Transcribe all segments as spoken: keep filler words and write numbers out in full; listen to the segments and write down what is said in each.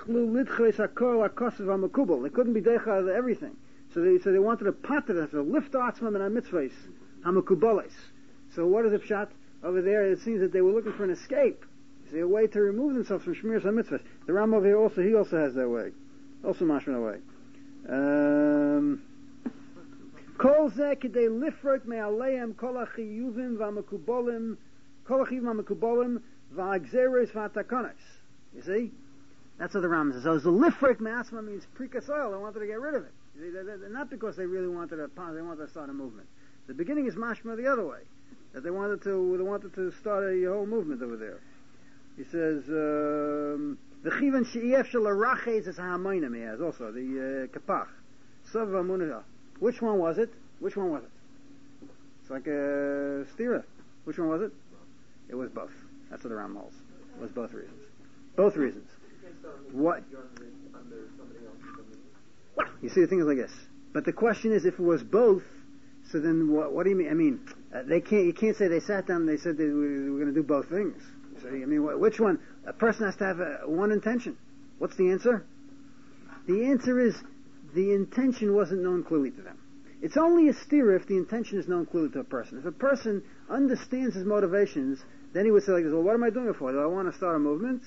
couldn't be deicha everything. So they, so they wanted to pat it, to lift atzmam and mitzvahs, hamakubales. So what is the pshat? Over there, it seems that they were looking for an escape. See, a way to remove themselves from shmiras mitzvahs. The Ram over here also, he also has that way. Also mashman away. Um, Kol zeh k'dei lifrot me'aleim kol ha'chiyuvim v'hamakubolim kol ha'chiyuvim v'hamakubolim v'ha'gzeres v'ha'takonos. You see? That's what the Ram says. So the lifrot me'asma means pre-kasoil. They wanted to get rid of it. See, they, they, not because they really wanted to, they wanted to start a movement. The beginning is mashma the other way. That they wanted to, they wanted to start a whole movement over there. He says, the chivan she'ef shel arachez is ha'amayim. He has also the uh, kapach. Sav v'amunah. Which one was it? Which one was it? It's like a stira. Which one was it? It was both. That's what the Ram holds. It was both reasons. Both reasons. What? You see, the thing is like this. But the question is, if it was both, so then what, what do you mean? I mean, uh, they can't. You can't say they sat down and they said they were, were going to do both things. So, I mean, wh- which one? A person has to have a, one intention. What's the answer? The answer is the intention wasn't known clearly to them. It's only a steer if the intention is known clearly to a person. If a person understands his motivations, then he would say like this, well, what am I doing it for? Do I want to start a movement?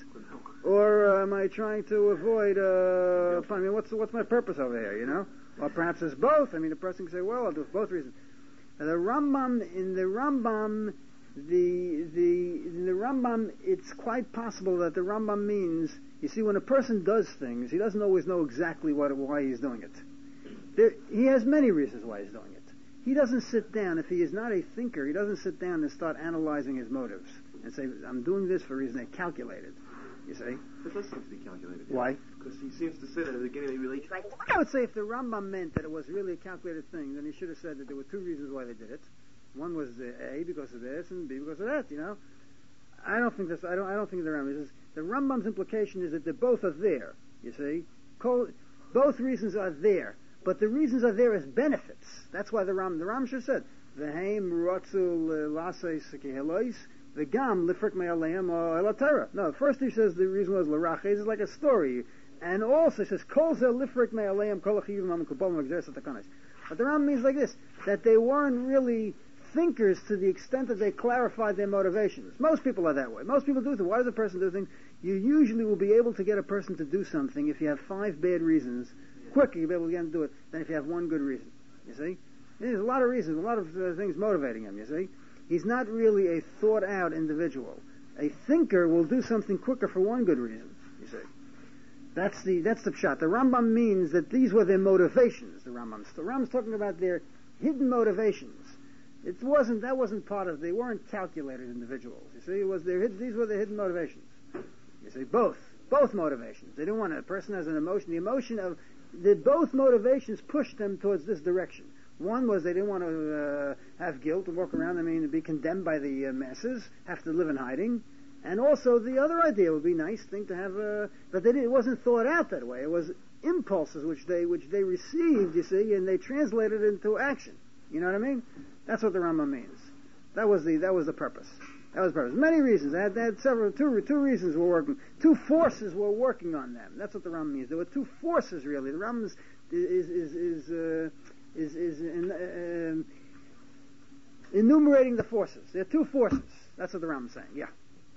Or uh, am I trying to avoid, uh, I mean, what's, what's my purpose over here, you know? Or perhaps it's both. I mean, a person can say, well, I'll do it for both reasons. Now, the Rambam, in the Rambam, the, the, in the Rambam, it's quite possible that the Rambam means, you see, when a person does things, he doesn't always know exactly what, why he's doing it. There, he has many reasons why he's doing it. He doesn't sit down, if he is not a thinker, he doesn't sit down and start analyzing his motives and say, I'm doing this for a reason they calculated. You see? It does seem to be calculated. Yeah. Why? Because he seems to say that at the beginning he really... I would say if the Rambam meant that it was really a calculated thing, then he should have said that there were two reasons why they did it. One was uh, A, because of this, and B, because of that, you know? I don't think that's, I don't, I don't think the Rambam is. The Rambam's implication is that they both are there, you see? Call, both reasons are there, but the reasons are there as benefits. That's why the Ram, the Ram should have said, V'heim rotzul laseis kehelois, v'gam lifrik me'aleim elatera. No, first he says the reason was l'rachez is like a story. And also he says, kol ze lifrik me'aleim kol achiyuvim ha'mekubalim v'gzeres ha'takonos. But the Ram means like this, that they weren't really thinkers to the extent that they clarified their motivations. Most people are that way. Most people do things. Why does a person do things? You usually will be able to get a person to do something if you have five bad reasons. Quicker you'll be able to get him to do it than if you have one good reason. You see? There's a lot of reasons, a lot of uh, things motivating him, you see? He's not really a thought-out individual. A thinker will do something quicker for one good reason, you see? That's the that's the pshat. The Rambam means that these were their motivations, the Rambam. The Rambam's talking about their hidden motivations. It wasn't, that wasn't part of, they weren't calculated individuals. You see, it was their, these were their hidden motivations. You see, both, both motivations. They didn't want, a person has an emotion, the emotion of, the both motivations pushed them towards this direction. One was they didn't want to uh, have guilt and walk around, I mean, to be condemned by the uh, masses, have to live in hiding. And also the other idea would be a nice thing to have, uh, but they didn't, it wasn't thought out that way. It was impulses which they, which they received, you see, and they translated into action. You know what I mean? That's what the Rambam means. That was the that was the purpose. That was the purpose. Many reasons. They had, they had several two two reasons were working. Two forces were working on them. That's what the Rambam means. There were two forces really. The Rambam is is is is uh, is, is in, uh, enumerating the forces. There are two forces. That's what the Rambam is saying. Yeah.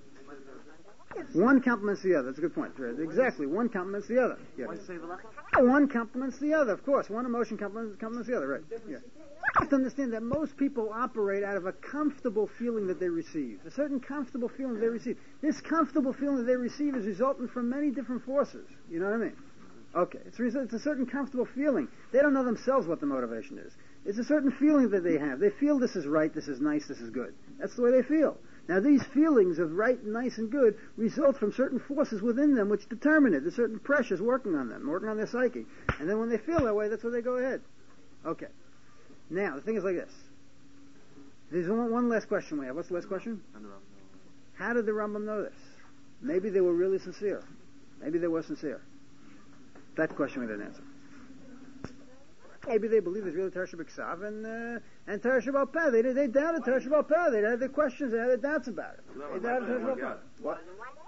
One complements the other. That's a good point. Exactly. One complements the other. Yeah. One complements the other. Of course. One emotion complements, complements the other. Right. Yeah. You have to understand that most people operate out of a comfortable feeling that they receive. A certain comfortable feeling that they receive. This comfortable feeling that they receive is resultant from many different forces. You know what I mean? Okay. It's, it's a certain comfortable feeling. They don't know themselves what the motivation is. It's a certain feeling that they have. They feel this is right, this is nice, this is good. That's the way they feel. Now these feelings of right and nice and good result from certain forces within them which determine it. There's certain pressures working on them, working on their psyche. And then when they feel that way, that's where they go ahead. Okay. Now, the thing is like this. There's one, one last question we have. What's the last question? How did the Rambam know this? Maybe they were really sincere. Maybe they were sincere. That question we didn't answer. Maybe they believe there's really Teresh B'Ksav and uh, and Teresh B'Al Peh. They they doubted Teresh B'Al Peh. They had their questions. They had their doubts about it. They doubted Teresh B'Al Peh. What?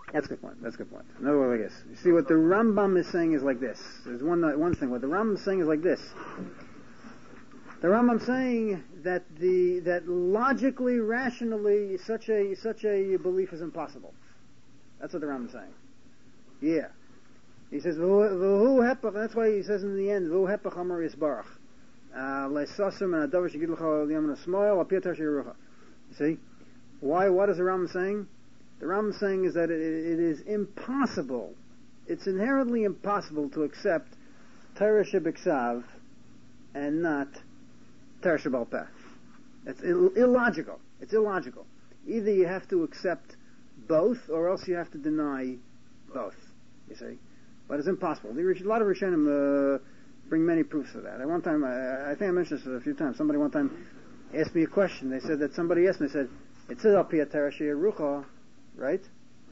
That's a good point. That's a good point. Another way, I guess. You see, what the Rambam is saying is like this. There's one one thing. What the Rambam is saying is like this. The Rambam saying that the that logically, rationally, such a such a belief is impossible. That's what the Rambam is saying. Yeah. He says, "V'hu hepach." That's why he says in the end, "V'hu hepach amar yisbarach." Le'sasem and adavar shegid l'cha l'yamin ha'smoil apir tar sheyirucha. You see, why? What is the Rambam saying? The Rambam is saying is that it, it is impossible. It's inherently impossible to accept Torah shebiksav and not Torah shebal peh. It's Ill- illogical. It's illogical. Either you have to accept both, or else you have to deny both. You see, but it's impossible. A lot of Rishonim uh, bring many proofs of that. At one time, I, I think I mentioned this a few times. Somebody one time asked me a question. They said that somebody asked me. They said, "It says al pi Torah sheyirucha." Right?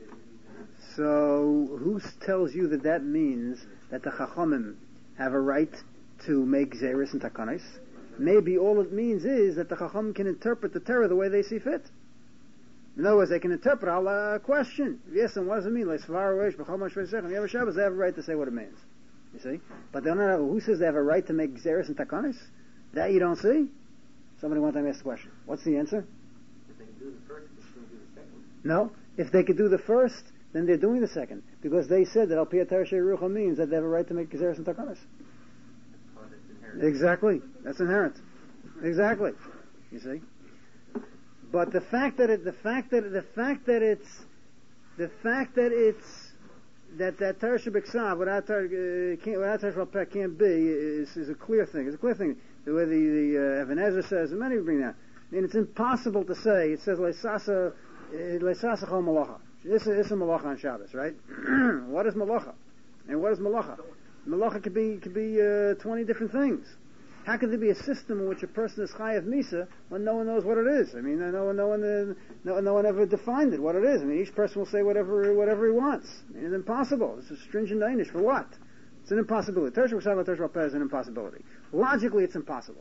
So, who tells you that that means that the Chachamim have a right to make Zeris and Takanis? Maybe all it means is that the Chachamim can interpret the Torah the way they see fit. In other words, they can interpret a question. Yes, and what does it mean? Like, Svar, Shabbos, Shabbos, they have a right to say what it means. You see? But they don't know, who says they have a right to make Zeris and Takanis? That you don't see? Somebody one time asked the question. What's the answer? If they can do the first, they can do the second. No. If they could do the first, then they're doing the second. Because they said that Al Pi Torah Sheyirucha means that they have a right to make Gezeres and Takanas. Oh, that's inherent. Exactly. That's inherent. Exactly. You see? But the fact that it, the fact that, the fact that it's, the fact that it's, that that Torah Shebiksav without Torah, uh, can't, without Torah Shebal Peh can't be is, is a clear thing. It's a clear thing. The way the, the uh, Even Ezra says, and many bring that. I mean, it's impossible to say. It says, Leisasa, Leisasa Chol Malacha. This is, this is Malacha on Shabbos, right? What is Malacha? And what is Malacha? Malacha could be, could be, uh, twenty different things. How could there be a system in which a person is Chayav Misa when no one knows what it is? I mean, no one, no one, uh, no, no one ever defined it, what it is. I mean, each person will say whatever, whatever he wants. I mean, it's impossible. It's a stringent Danish for what? It's an impossibility. Tersh B'Shav Tersh B'Peh is an impossibility. Logically, it's impossible.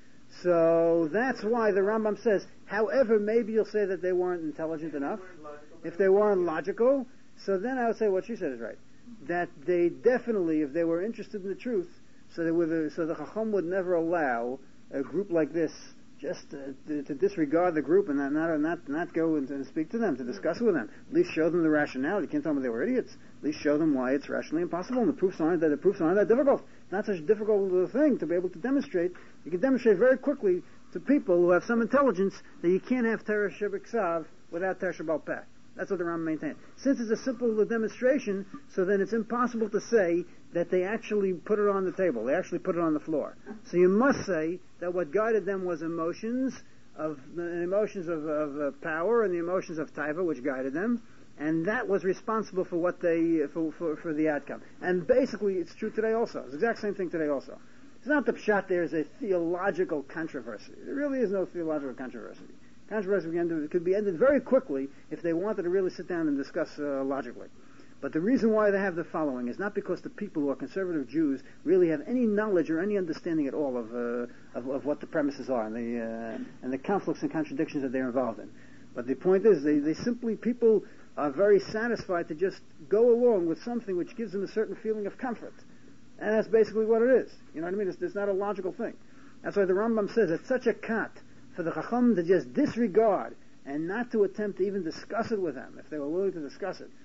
So that's why the Rambam says, however, maybe you'll say that they weren't intelligent enough. If they weren't logical, so then I would say what she said is right. That they definitely, if they were interested in the truth, so they would, uh, so the Chacham would never allow a group like this just uh, to, to disregard the group and not not not, not go and, and speak to them, to discuss with them. At least show them the rationale. You can't tell them they were idiots. At least show them why it's rationally impossible. And the proofs aren't that the proofs aren't that difficult. It's not such a difficult uh, thing to be able to demonstrate. You can demonstrate very quickly to people who have some intelligence that you can't have Torah Shebiksav without Torah Shebal Peh. That's what the Rambam maintained. Since it's a simple demonstration, so then it's impossible to say that they actually put it on the table. They actually put it on the floor. So you must say that what guided them was emotions of the emotions of, of uh, power and the emotions of taiva, which guided them, and that was responsible for what they for, for for the outcome. And basically, it's true today also. It's the exact same thing today also. It's not the pshat. There is a theological controversy. There really is no theological controversy. Controversy could be ended very quickly if they wanted to really sit down and discuss uh, logically. But the reason why they have the following is not because the people who are conservative Jews really have any knowledge or any understanding at all of uh, of, of what the premises are and the uh, and the conflicts and contradictions that they're involved in. But the point is, they, they simply people are very satisfied to just go along with something which gives them a certain feeling of comfort, and that's basically what it is. You know what I mean? It's, it's not a logical thing. That's why the Rambam says it's such a cut for the Chacham to just disregard and not to attempt to even discuss it with them, if they were willing to discuss it,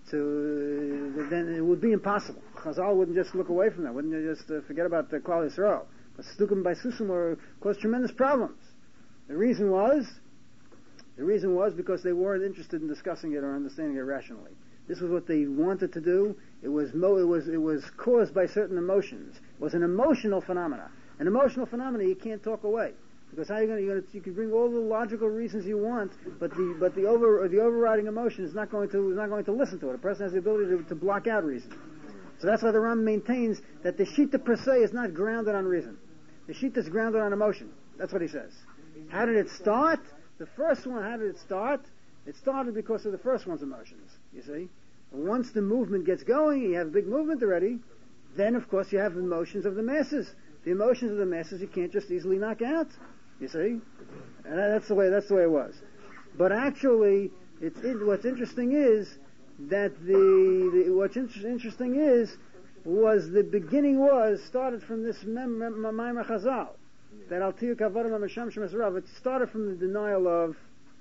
to uh, then it would be impossible. Chazal wouldn't just look away from that, wouldn't just uh, forget about the Klal Yisrael. But Stukim by Susum were caused tremendous problems. The reason was, the reason was because they weren't interested in discussing it or understanding it rationally. This was what they wanted to do. It was mo- it was it was caused by certain emotions. It was an emotional phenomena. An emotional phenomena you can't talk away. Because how are you going to, you can bring all the logical reasons you want, but the but the over the overriding emotion is not going to is not going to listen to it. A person has the ability to, to block out reason. So that's why the Ram maintains that the Shita per se is not grounded on reason. The Shita is grounded on emotion. That's what he says. How did it start? The first one, how did it start? It started because of the first one's emotions. You see, once the movement gets going, you have a big movement already. Then, of course, you have emotions of the masses. The emotions of the masses you can't just easily knock out. You see, and that's the way that's the way it was. But actually, it's it, what's interesting is that the, the what's inter- interesting is was the beginning was started from this Maimer Chazal that Al Tiyu Kavarim Masham Shemesrav. It started from the denial of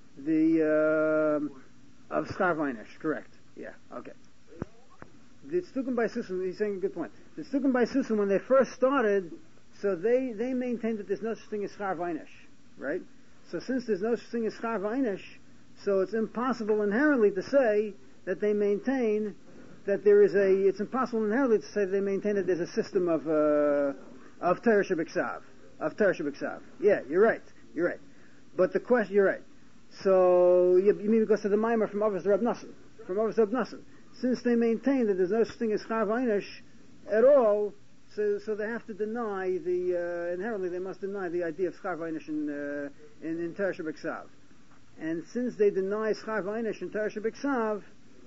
the uh, of Schar Vaynish. Correct? Yeah. Okay. The Tzdukim by Susim, he's saying a good point. The Tzdukim by Susim, when they first started, so they they maintained that there's no such thing as Schar Vaynish, right? So since there's no such thing as Schar Vaynish, so it's impossible inherently to say that they maintain that there is a, it's impossible inherently to say that they maintain that there's a system of, uh, of Torah Shebiksav, of Torah Shebiksav. Yeah, you're right, you're right. But the question, you're right. So, you, you mean because of the Maimer from Avos Rab Nassim, from Avos Rab Nassim. Since they maintain that there's no such thing as Schar Vaynish at all, so, so they have to deny the, uh, inherently they must deny the idea of Schar Vaynish in, uh, in, in Torah Shebiksav. And since they deny Schar Vaynish in Torah Shebiksav,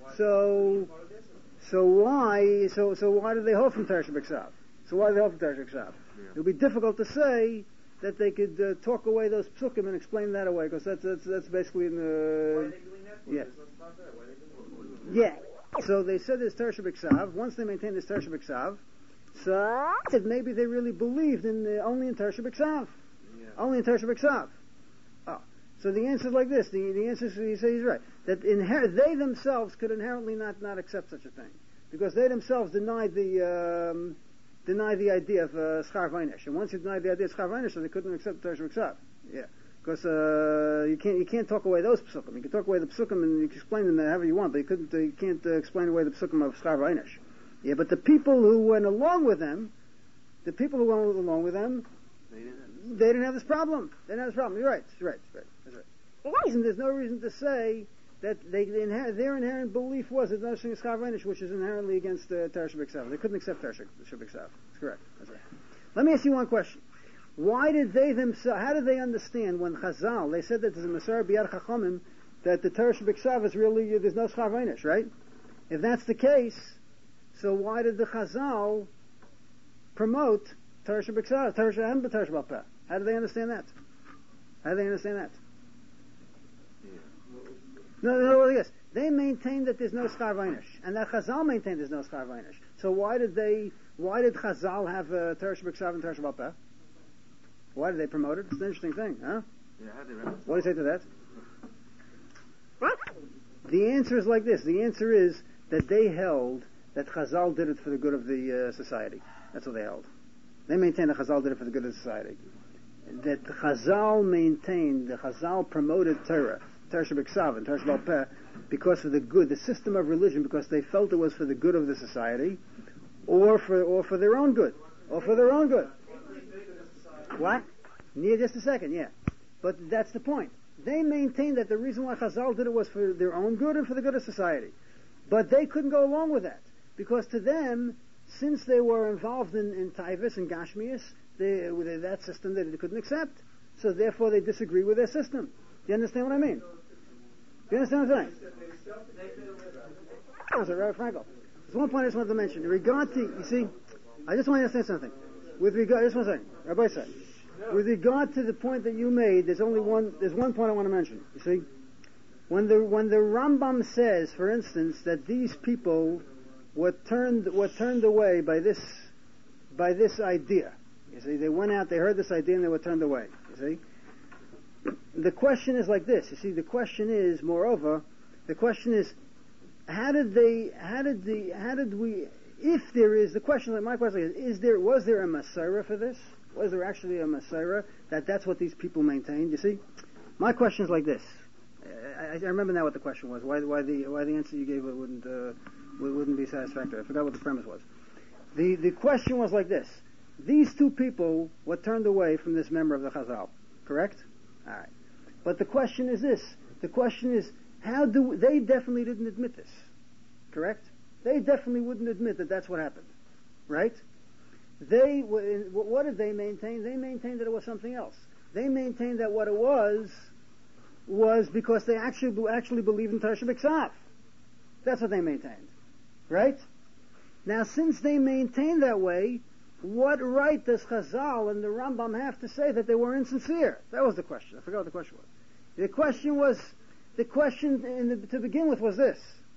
so, so why, so, so why do they hold from Torah Shebiksav? So why do they hold from Torah Shebiksav? Yeah. It would be difficult to say that they could uh, talk away those psukim and explain that away, because that's, that's, that's basically in the, Why are they doing that? yeah. Why are they doing Yeah. So they said there's Torah Shebiksav. Once they maintain this Torah Shebiksav, so that maybe they really believed in the, only in Torah Shebiksav. Yeah. Only in Torah Shebiksav. Oh. So the answer is like this. The, the answer is, he says he's right. That inher- they themselves could inherently not, not accept such a thing. Because they themselves denied the, um, denied the idea of, uh, Schar Vaynish. And once you denied the idea of Schar Vaynish, so they couldn't accept Torah Shebiksav. Yeah. Because, uh, you can't, you can't talk away those psukim. You can talk away the psukim and you can explain them however you want, but you couldn't, uh, you can't uh, explain away the psukim of Schar Vaynish. Yeah, but the people who went along with them, the people who went along with them, They didn't have they didn't have this problem. They didn't have this problem. You're right. You're right. You're right. That's right. Reason, there's no reason to say that they, they inher- their inherent belief was that no such thing as Schar Vaynish, which is inherently against uh, Torah Shebiksav. They couldn't accept Torah Shebiksav. That's correct. That's right. Let me ask you one question. Why did they themselves, how did they understand when Chazal, they said that there's a Masar B'yad Chachamim, that the Torah Shebiksav is really, there's no Schar Vaynish, right? If that's the case, so why did the Chazal promote Torah Shebiksav, Torah Shehem b'Torah Shebal Peh? How do they understand that? How do they understand that? No, no, no, yes. They maintain that there's no Schar Vaynish, and that Chazal maintained there's no Schar Vaynish. So why did they, why did Chazal have uh, Torah Shebiksav and Torah Shebal Peh? Why did they promote it? It's an interesting thing, huh? Yeah, how do they reconcile? What do you say to that? The answer is like this. The answer is that they held that Chazal did it for the good of the uh, society. That's what they held. They maintained that Chazal did it for the good of society. That Chazal maintained, the Chazal promoted Torah, Torah Shebiksav and Torah Shebal Peh, because of the good, the system of religion, because they felt it was for the good of the society, or for or for their own good, or for their own good. What? Yeah, just a second, yeah. But that's the point. They maintained that the reason why Chazal did it was for their own good and for the good of society. But they couldn't go along with that. Because to them, since they were involved in, in Taivas and Gashmias, they, with that system they couldn't accept. So therefore they disagree with their system. Do you understand what I mean? Do you understand what I'm saying? That was a Rabbi Frankel. There's one point I just wanted to mention. In regard to, you see, I just want to say something. With regard, just one second. Rabbi said, with regard to the point that you made, there's only one, there's one point I want to mention. You see? When the, when the Rambam says, for instance, that these people were turned, were turned away by this, by this idea. You see, they went out, they heard this idea and they were turned away. You see? The question is like this. You see, the question is, moreover, the question is, how did they, how did the, how did we, if there is, the question, my question is, is there, was there a Masorah for this? Was there actually a Masorah that that's what these people maintained? You see? My question is like this. I, I remember now what the question was. Why, why the, why the answer you gave wouldn't, uh, wouldn't be satisfactory. I forgot what the premise was. The, the question was like this. These two people were turned away from this member of the Chazal. Correct? Alright. But the question is this. The question is, how do, they definitely didn't admit this. Correct? They definitely wouldn't admit that that's what happened. Right? They, what did they maintain? They maintained that it was something else. They maintained that what it was, was because they actually, actually believed in Torah Shebiksav. That's what they maintained. Right? Now, since they maintained that way, what right does Chazal and the Rambam have to say that they were insincere? That was the question. I forgot what the question was. The question was, the question in the, to begin with was this.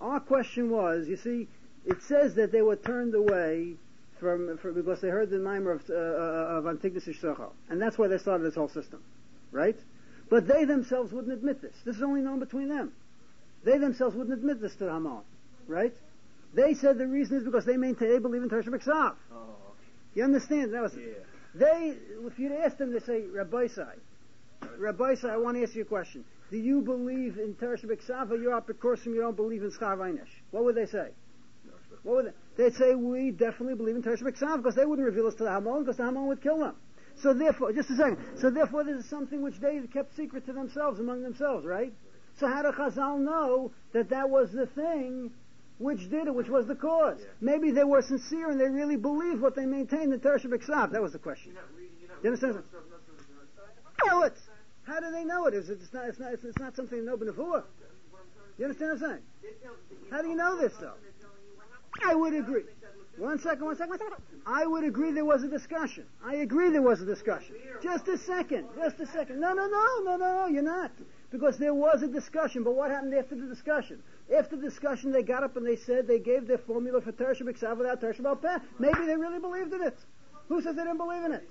Our question was, you see, it says that they were turned away from, from because they heard the mimer of, uh, of Antigonus Ishachar, and that's why they started this whole system, right? But they themselves wouldn't admit this. This is only known between them. They themselves wouldn't admit this to Haman, right? They said the reason is because they maintain, they believe in Tersha B'Ksav. Oh, okay. You understand? That was Yeah. They, if you'd ask them, they say, Rabbi Sai, Rabbi Sai, I want to ask you a question. Do you believe in Tersha B'Ksav, or you're Apikosim, you don't believe in Schar Vaynish? What would they say? What would they? They'd say, we definitely believe in Tersha B'Ksav, because they wouldn't reveal us to the Hamon, because the Hamon would kill them. So therefore, just a second, so therefore this is something which they kept secret to themselves, among themselves, right? So how do Chazal know that that was the thing which did it, which was the cause? Yeah. Maybe they were sincere and they really believed what they maintained in Tersha B'Ksav. That was the question. You're not reading, you're not You understand? reading stuff, not something that's not- Know it. How do they know it? Is it? It's not. It's not. It's, it's not something they know before. You understand what I'm saying? How do you know this, though? I would agree. One second. One second. One second. I would agree there was a discussion. I agree there was a discussion. Just a second. Just a second. No, no, no, no, no, no. You're not. Because there was a discussion. But what happened after the discussion? After the discussion, they got up and they said they gave their formula for Tersha B'Ksav without Tersha B'Peh. Maybe they really believed in it. Who says they didn't believe in it?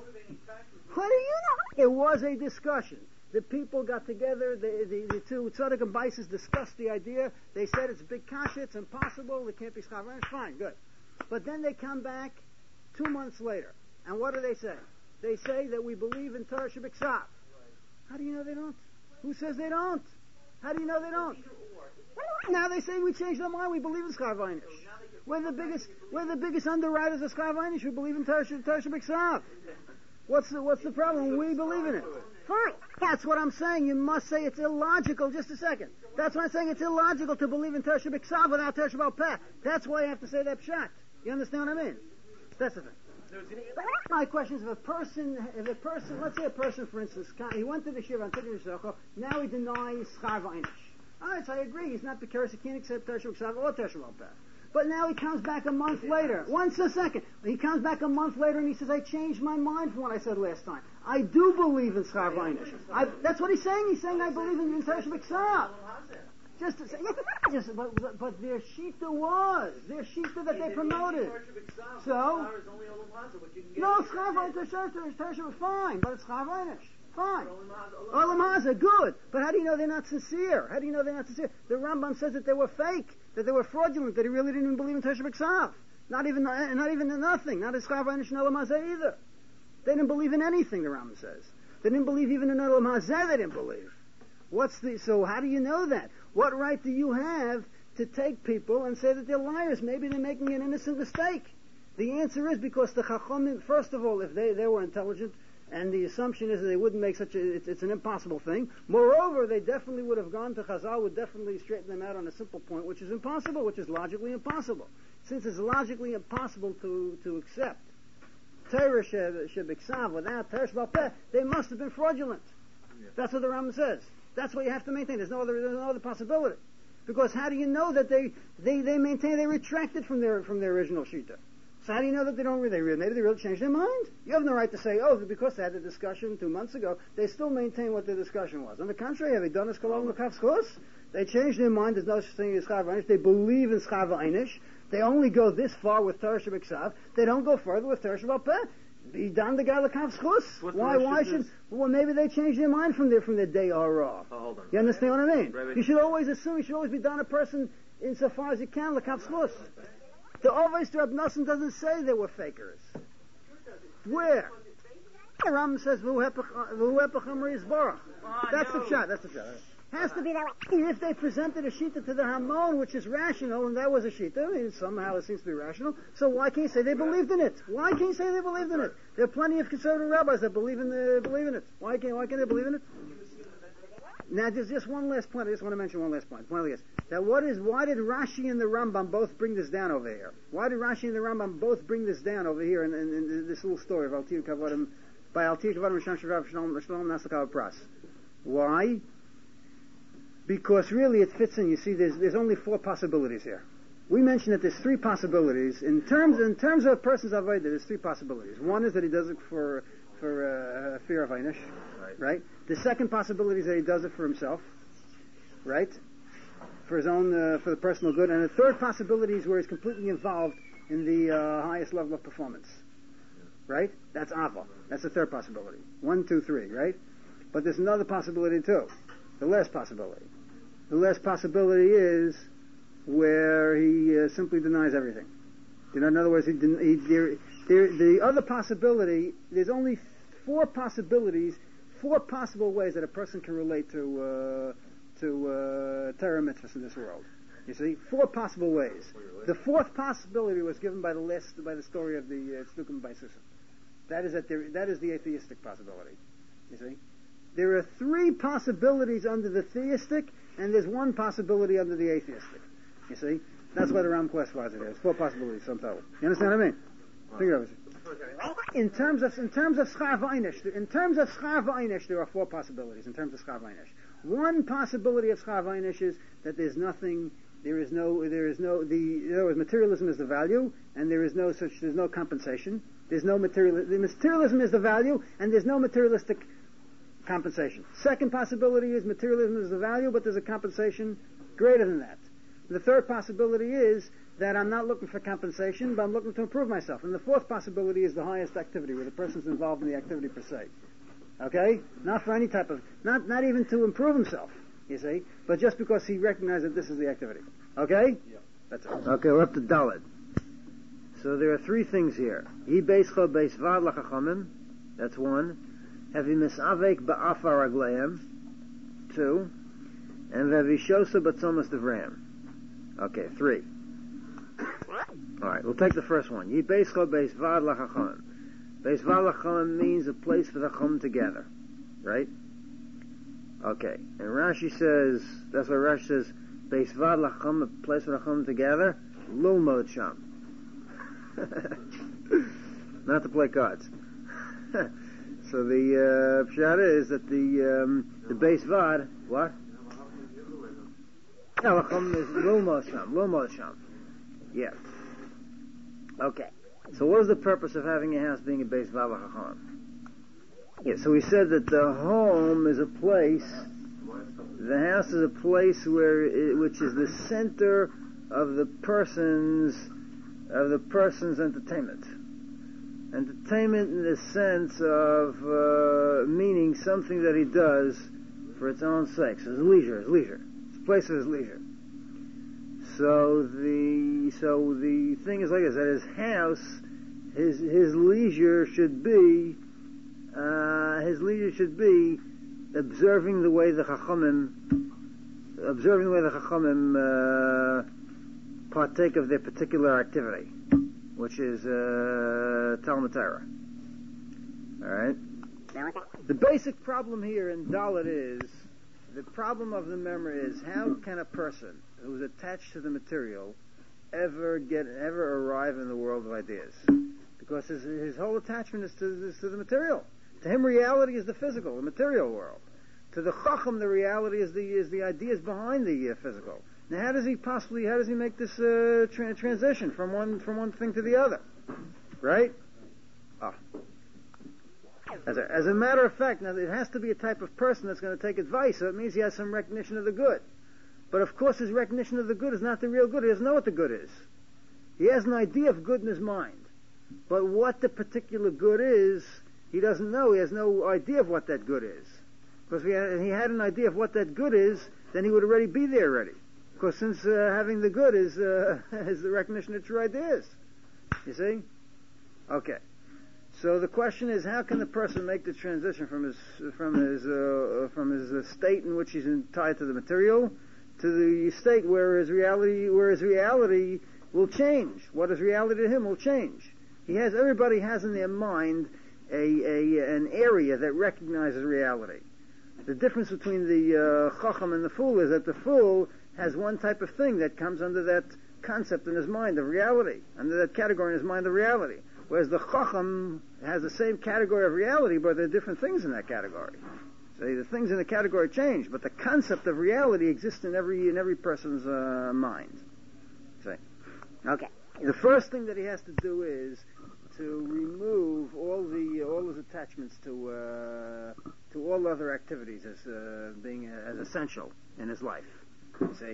What do you know? It was a discussion. The people got together, the, the, the two Tzaddik and Baisis discussed the idea. They said it's a big kasha, it's impossible, it can't be Schar Vaynish. Fine, good. But then they come back two months later. And what do they say? They say that we believe in Tersha B'Ksav. How do you know they don't? Who says they don't? How do you know they don't? Now they say we changed our mind, we believe in Schar Vaynish. We're the biggest, we're the biggest underwriters of Schar Vaynish, we believe in Tersha, Tersha B'Ksav. What's the, what's the problem? We believe in it. Fine. That's what I'm saying. You must say it's illogical. Just a second. That's why I'm saying it's illogical to believe in Tersha B'Ksav without Tersha B'Peh. That's why I have to say that pshat. You understand what I mean? That's the thing. My question is, if a person, if a person, let's say a person, for instance, he went to the Shiva, now he denies Schar Vaynish. Alright, so I agree. He's not the curse. He can't accept Tersha B'Ksav or Tersha B'Peh. But now he comes back a month later. Once a second. He comes back a month later and he says, I changed my mind from what I said last time. I do believe in Schar Vaynish. I, that's what he's saying. He's saying I believe in Tersha B'Ksav. Just to say, yeah, just, but, but, but their shita was. Their shita that they promoted. So? No, Schar Vaynish, Tersha B'Ksav, fine. But it's Schar Vaynish. Fine. Olam Hazeh, good. But how do you know they're not sincere? How do you know they're not sincere? The Rambam says that they were fake, that they were fraudulent, that he really didn't even believe in Tersha B'Ksav. Not even, not even in nothing. Not in Schar Vaynish and Olam Hazeh either. They didn't believe in anything, the Rambam says. They didn't believe even in Olam Hazeh, they didn't believe. What's the, so how do you know that? What right do you have to take people and say that they're liars? Maybe they're making an innocent mistake. The answer is because the Chachamim, first of all, if they, they were intelligent, and the assumption is that they wouldn't make such a, it's, it's an impossible thing. Moreover, they definitely would have gone to Chazal, would definitely straighten them out on a simple point, which is impossible, which is logically impossible. Since it's logically impossible to, to accept Torah Shebiksav without Tersha B'Peh, they must have been fraudulent. Yeah. That's what the Rambam says. That's what you have to maintain. There's no other, there's no other possibility. Because how do you know that they, they, they maintain, they retracted from their, from their original Shita? So how do you know that they don't really, they, maybe they really changed their mind? You have no right to say, oh, because they had the discussion two months ago, they still maintain what the discussion was. On the contrary, have they done this kolom l'kaf schos? They changed their mind, there's no such thing as Schar Vaynish, they believe in Schar Vaynish, they only go this far with Tersha B'Ksav, they don't go further with Tersha B'Peh. Be done the guy l'kaf schos. Why, why should, well, maybe they changed their mind from their, from their day or off. Oh, hold on. You understand what I mean? Right, you should always assume, you should always be done a person insofar as you can, l'kaf schos. The Ovais to Reb Nosson doesn't say they were fakers. Where? The Rambam says, that's the shot, that's the shot. Has to be that way. If they presented a shita to the Hamon, which is rational, and that was a shita, I mean, somehow it seems to be rational, so why can't you say they believed in it? Why can't you say they believed in it? There are plenty of conservative rabbis that believe in, the, believe in it. Why can't, why can't they believe in it? Now, there's just one last point. I just want to mention one last point. Point is that what is? Why did Rashi and the Rambam both bring this down over here? Why did Rashi and the Rambam both bring this down over here in, in, in this little story of Altir Kavadim by Altir Kavadim Sham Shavav Shalom Shalom Nasakav Pras? Why? Because really it fits in. You see, there's there's only four possibilities here. We mentioned that there's three possibilities in terms in terms of a person's avodah. There's three possibilities. One is that he does it for for uh, fear of Einish, right. right? The second possibility is that he does it for himself, right? For for his own, uh, for the personal good. And the third possibility is where he's completely involved in the uh, highest level of performance. Right? That's Ava. That's the third possibility. One, two, three, right? But there's another possibility too. The last possibility. The last possibility is where he uh, simply denies everything. You know, in other words, he, den- he there, there, the other possibility, there's only four possibilities, four possible ways that a person can relate to uh, to uh, Torah mitzvahs in this world. You see, four possible ways. The fourth possibility was given by the last, by the story of the uh, Tzdukim by Susa. That is that there, that is the atheistic possibility. You see, there are three possibilities under the theistic, and there's one possibility under the atheistic. You see, that's why the Ram classifies it as four possibilities. Some total. You understand what I mean? Think of it. In terms of in terms of schar v'einish, in terms of schar v'einish, there are four possibilities. In terms of schar v'einish, one possibility of schar v'einish is that there's nothing. There is no, there is no, the, in other words, materialism is the value, and there is no such, there's no compensation. There's no material, the materialism is the value, and there's no materialistic compensation. Second possibility is materialism is the value, but there's a compensation greater than that. The third possibility is that I'm not looking for compensation, but I'm looking to improve myself. And the fourth possibility is the highest activity, where the person's involved in the activity per se. Okay? Not for any type of, not, not even to improve himself. You see, but just because he recognized that this is the activity. Okay? Yeah. That's it. Okay, we're up to Dalet. So there are three things here. He beischa beisvad lachachamim. That's one. Hevi misavek ba'afar agleim. Two. And vevishosa batzomas devram. Okay, three. All right, we'll take the first one. He beischa beisvad lachachamim. Beisvad lachachamim means a place for the chum together, right? Okay, and Rashi says, that's why Rashi says, Beisvad lacham, a place for lacham together, lulmod sham. Not to play cards. So the uh, pshat is that the um, the Beisvad, what? No, lacham is lulmod sham, lulmod sham. Yeah. Okay. So what is the purpose of having a house being a Beisvad lacham? Yeah, so we said that the home is a place, the house is a place where, it, which is the center of the person's, of the person's entertainment. Entertainment in the sense of, uh, meaning something that he does for its own sake. So his leisure, his leisure. It's a place of his leisure. So the, so the thing is like this, that his house, his, his leisure should be, Uh, his leisure should be observing the way the Chachamim, observing the way the Chachamim uh, partake of their particular activity, which is uh, Talmud Torah. All right. The basic problem here in Dalet is the problem of the memory is how can a person who's attached to the material ever get ever arrive in the world of ideas? Because his, his whole attachment is to, is to the material. To him, reality is the physical, the material world. To the Chacham, the reality is the is the ideas behind the uh, physical. Now, how does he possibly? How does he make this uh, tra- transition from one from one thing to the other? Right? Ah. As a, as a matter of fact, now it has to be a type of person that's going to take advice. So it means he has some recognition of the good. But of course, his recognition of the good is not the real good. He doesn't know what the good is. He has an idea of good in his mind, but what the particular good is, he doesn't know. He has no idea of what that good is. Because if he had an idea of what that good is, then he would already be there already. Because since uh, having the good is uh, is the recognition of true ideas. You see? Okay. So the question is, how can the person make the transition from his from his uh, from his uh, state in which he's tied to the material to the state where his reality where his reality will change? What is reality to him will change. He has everybody has in their mind A, a an area that recognizes reality. The difference between the uh, Chacham and the fool is that the fool has one type of thing that comes under that concept in his mind of reality, under that category in his mind of reality. Whereas the Chacham has the same category of reality, but there are different things in that category. So the things in the category change, but the concept of reality exists in every in every person's uh, mind. See? Okay. The first thing that he has to do is to remove all the all his attachments to uh, to all other activities as uh, being uh, as essential in his life. See,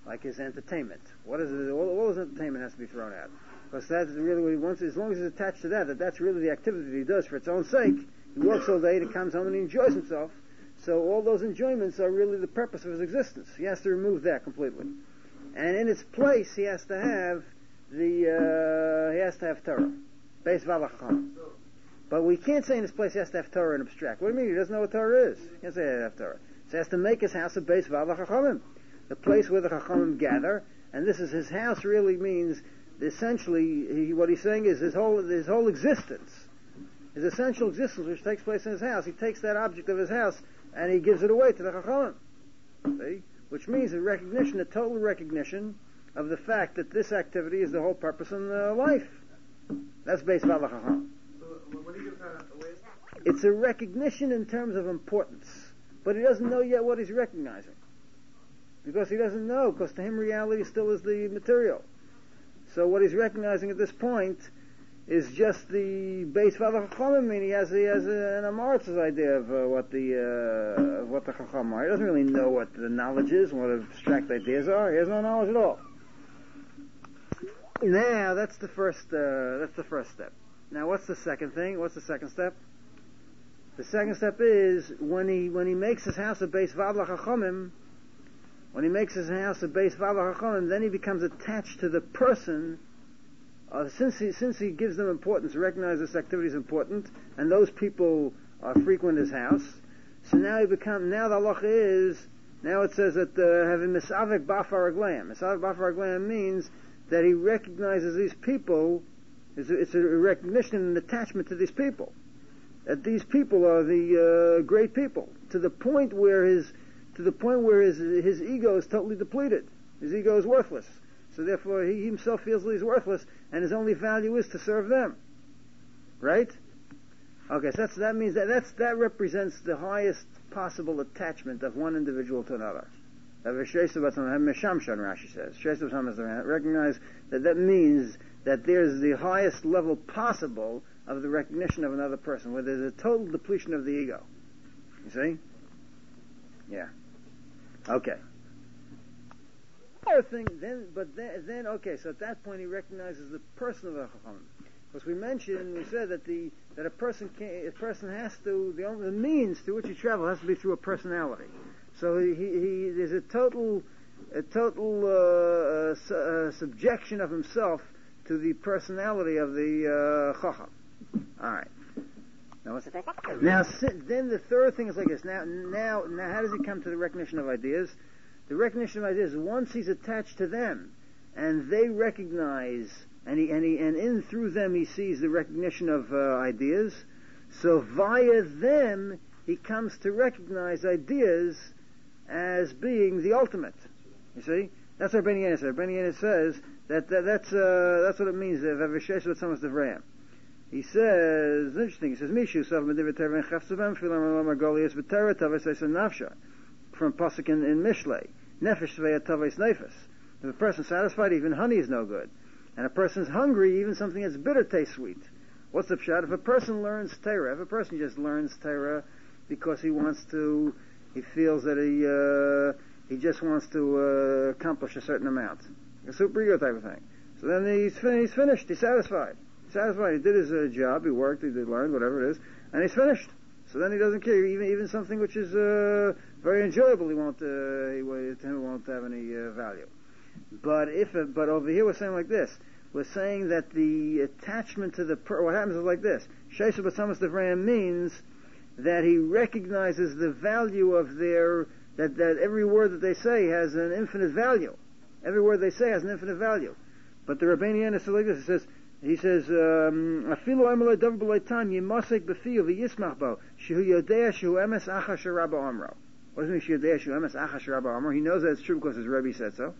like his entertainment. What is it? All, all his entertainment has to be thrown out. Because that's really what he wants. As long as he's attached to that, that that's really the activity that he does for its own sake. He works all day, he comes home and he enjoys himself. So all those enjoyments are really the purpose of his existence. He has to remove that completely. And in its place, he has to have the, uh, he has to have Torah. Beis Valachacham. But we can't say in this place he has to have Torah and abstract. What do you mean? He doesn't know what Torah is. He can't say he has to have Torah. So he has to make his house a Beis Valachacham. The place where the Chachamim gather. And this is, his house really means, essentially, he, what he's saying is his whole, his whole existence. His essential existence, which takes place in his house. He takes that object of his house and he gives it away to the Chachamim. See? Which means a recognition, a total recognition of the fact that this activity is the whole purpose in uh, life. That's Beis Valachacham. So when he gives that away, it's a recognition in terms of importance, but he doesn't know yet what he's recognizing. Because he doesn't know, because to him reality still is the material. So what he's recognizing at this point is just the Beis Valachacham. I mean, he has, he has a, an Amartz's idea of uh, what the uh, of what the Chacham are. He doesn't really know what the knowledge is, and what abstract ideas are. He has no knowledge at all. Now, that's the first. Uh, that's the first step. Now, what's the second thing? What's the second step? The second step is when he when he makes his house a Beis Valachacham. When he makes his house a Beis Valachacham, then he becomes attached to the person. Uh, since he since he gives them importance, recognizes this activity is important, and those people uh, frequent his house. So now he become now the halacha is now it says that uh, having misavek bafar aglayim. Misavek bafar aglayim means that he recognizes these people. It's a, it's a recognition and attachment to these people. That these people are the uh, great people to the point where his to the point where his his ego is totally depleted. His ego is worthless. So therefore, he himself feels that he's worthless, and his only value is to serve them. Right? Okay, so that's, that means that that's, that represents the highest possible attachment of one individual to another. Rashi says. Recognize that that means that there's the highest level possible of the recognition of another person, where there's a total depletion of the ego. You see? Yeah. Okay. Other thing, then, but then, then, okay. So at that point, he recognizes the person of the Chacham. Because we mentioned, we said that the that a person can, a person has to, the only the means through which he travels has to be through a personality. So he, he, he there's a total, a total uh, uh, su- uh, subjection of himself to the personality of the uh, Chacham. All right. Now, what's the now, then the third thing is like this. Now, now, now, how does he come to the recognition of ideas? The recognition of ideas, once he's attached to them, and they recognize, and he, and he, and in through them he sees the recognition of uh, ideas. So via them he comes to recognize ideas as being the ultimate. You see, that's what Rabbeinu Yehuda says. Rabbeinu Yehuda says that, that that's uh, that's what it means. V'aveshesh v'tzamas devreim. He says, it's interesting. He says, "Mishu sav medivat tevin chaftzavem filam lamar golias v'tera tavas nafsha." From Pasuk in, in Mishlei, Nefesh Sveya Tavis Nefesh. If a person's satisfied, even honey is no good. And a person's hungry, even something that's bitter tastes sweet. What's the pshat? If a person learns Torah, if a person just learns Torah because he wants to, he feels that he, uh, he just wants to uh, accomplish a certain amount. A superego type of thing. So then he's, fin- he's finished, he's satisfied. He's satisfied, he did his uh, job, he worked, he did learn, whatever it is, and he's finished. So then he doesn't care, even even something which is uh, very enjoyable, he won't, uh, he, to him won't have any uh, value. But if, uh, but over here we're saying like this, we're saying that the attachment to the, per- what happens is like this, Sheisha B'Tzamas Devreim means that he recognizes the value of their, that, that every word that they say has an infinite value. Every word they say has an infinite value. But the Rabbeinu Yehuda says like this, he says, He says, "Afilu amalei davar b'lei time yimasek b'fiyu v'yismach bo shehu yodea shehu emes acha sherabba amro." What does it mean shehu yodea shehu emes acha sherabba amro? He knows that it's true because his Rebbe said so.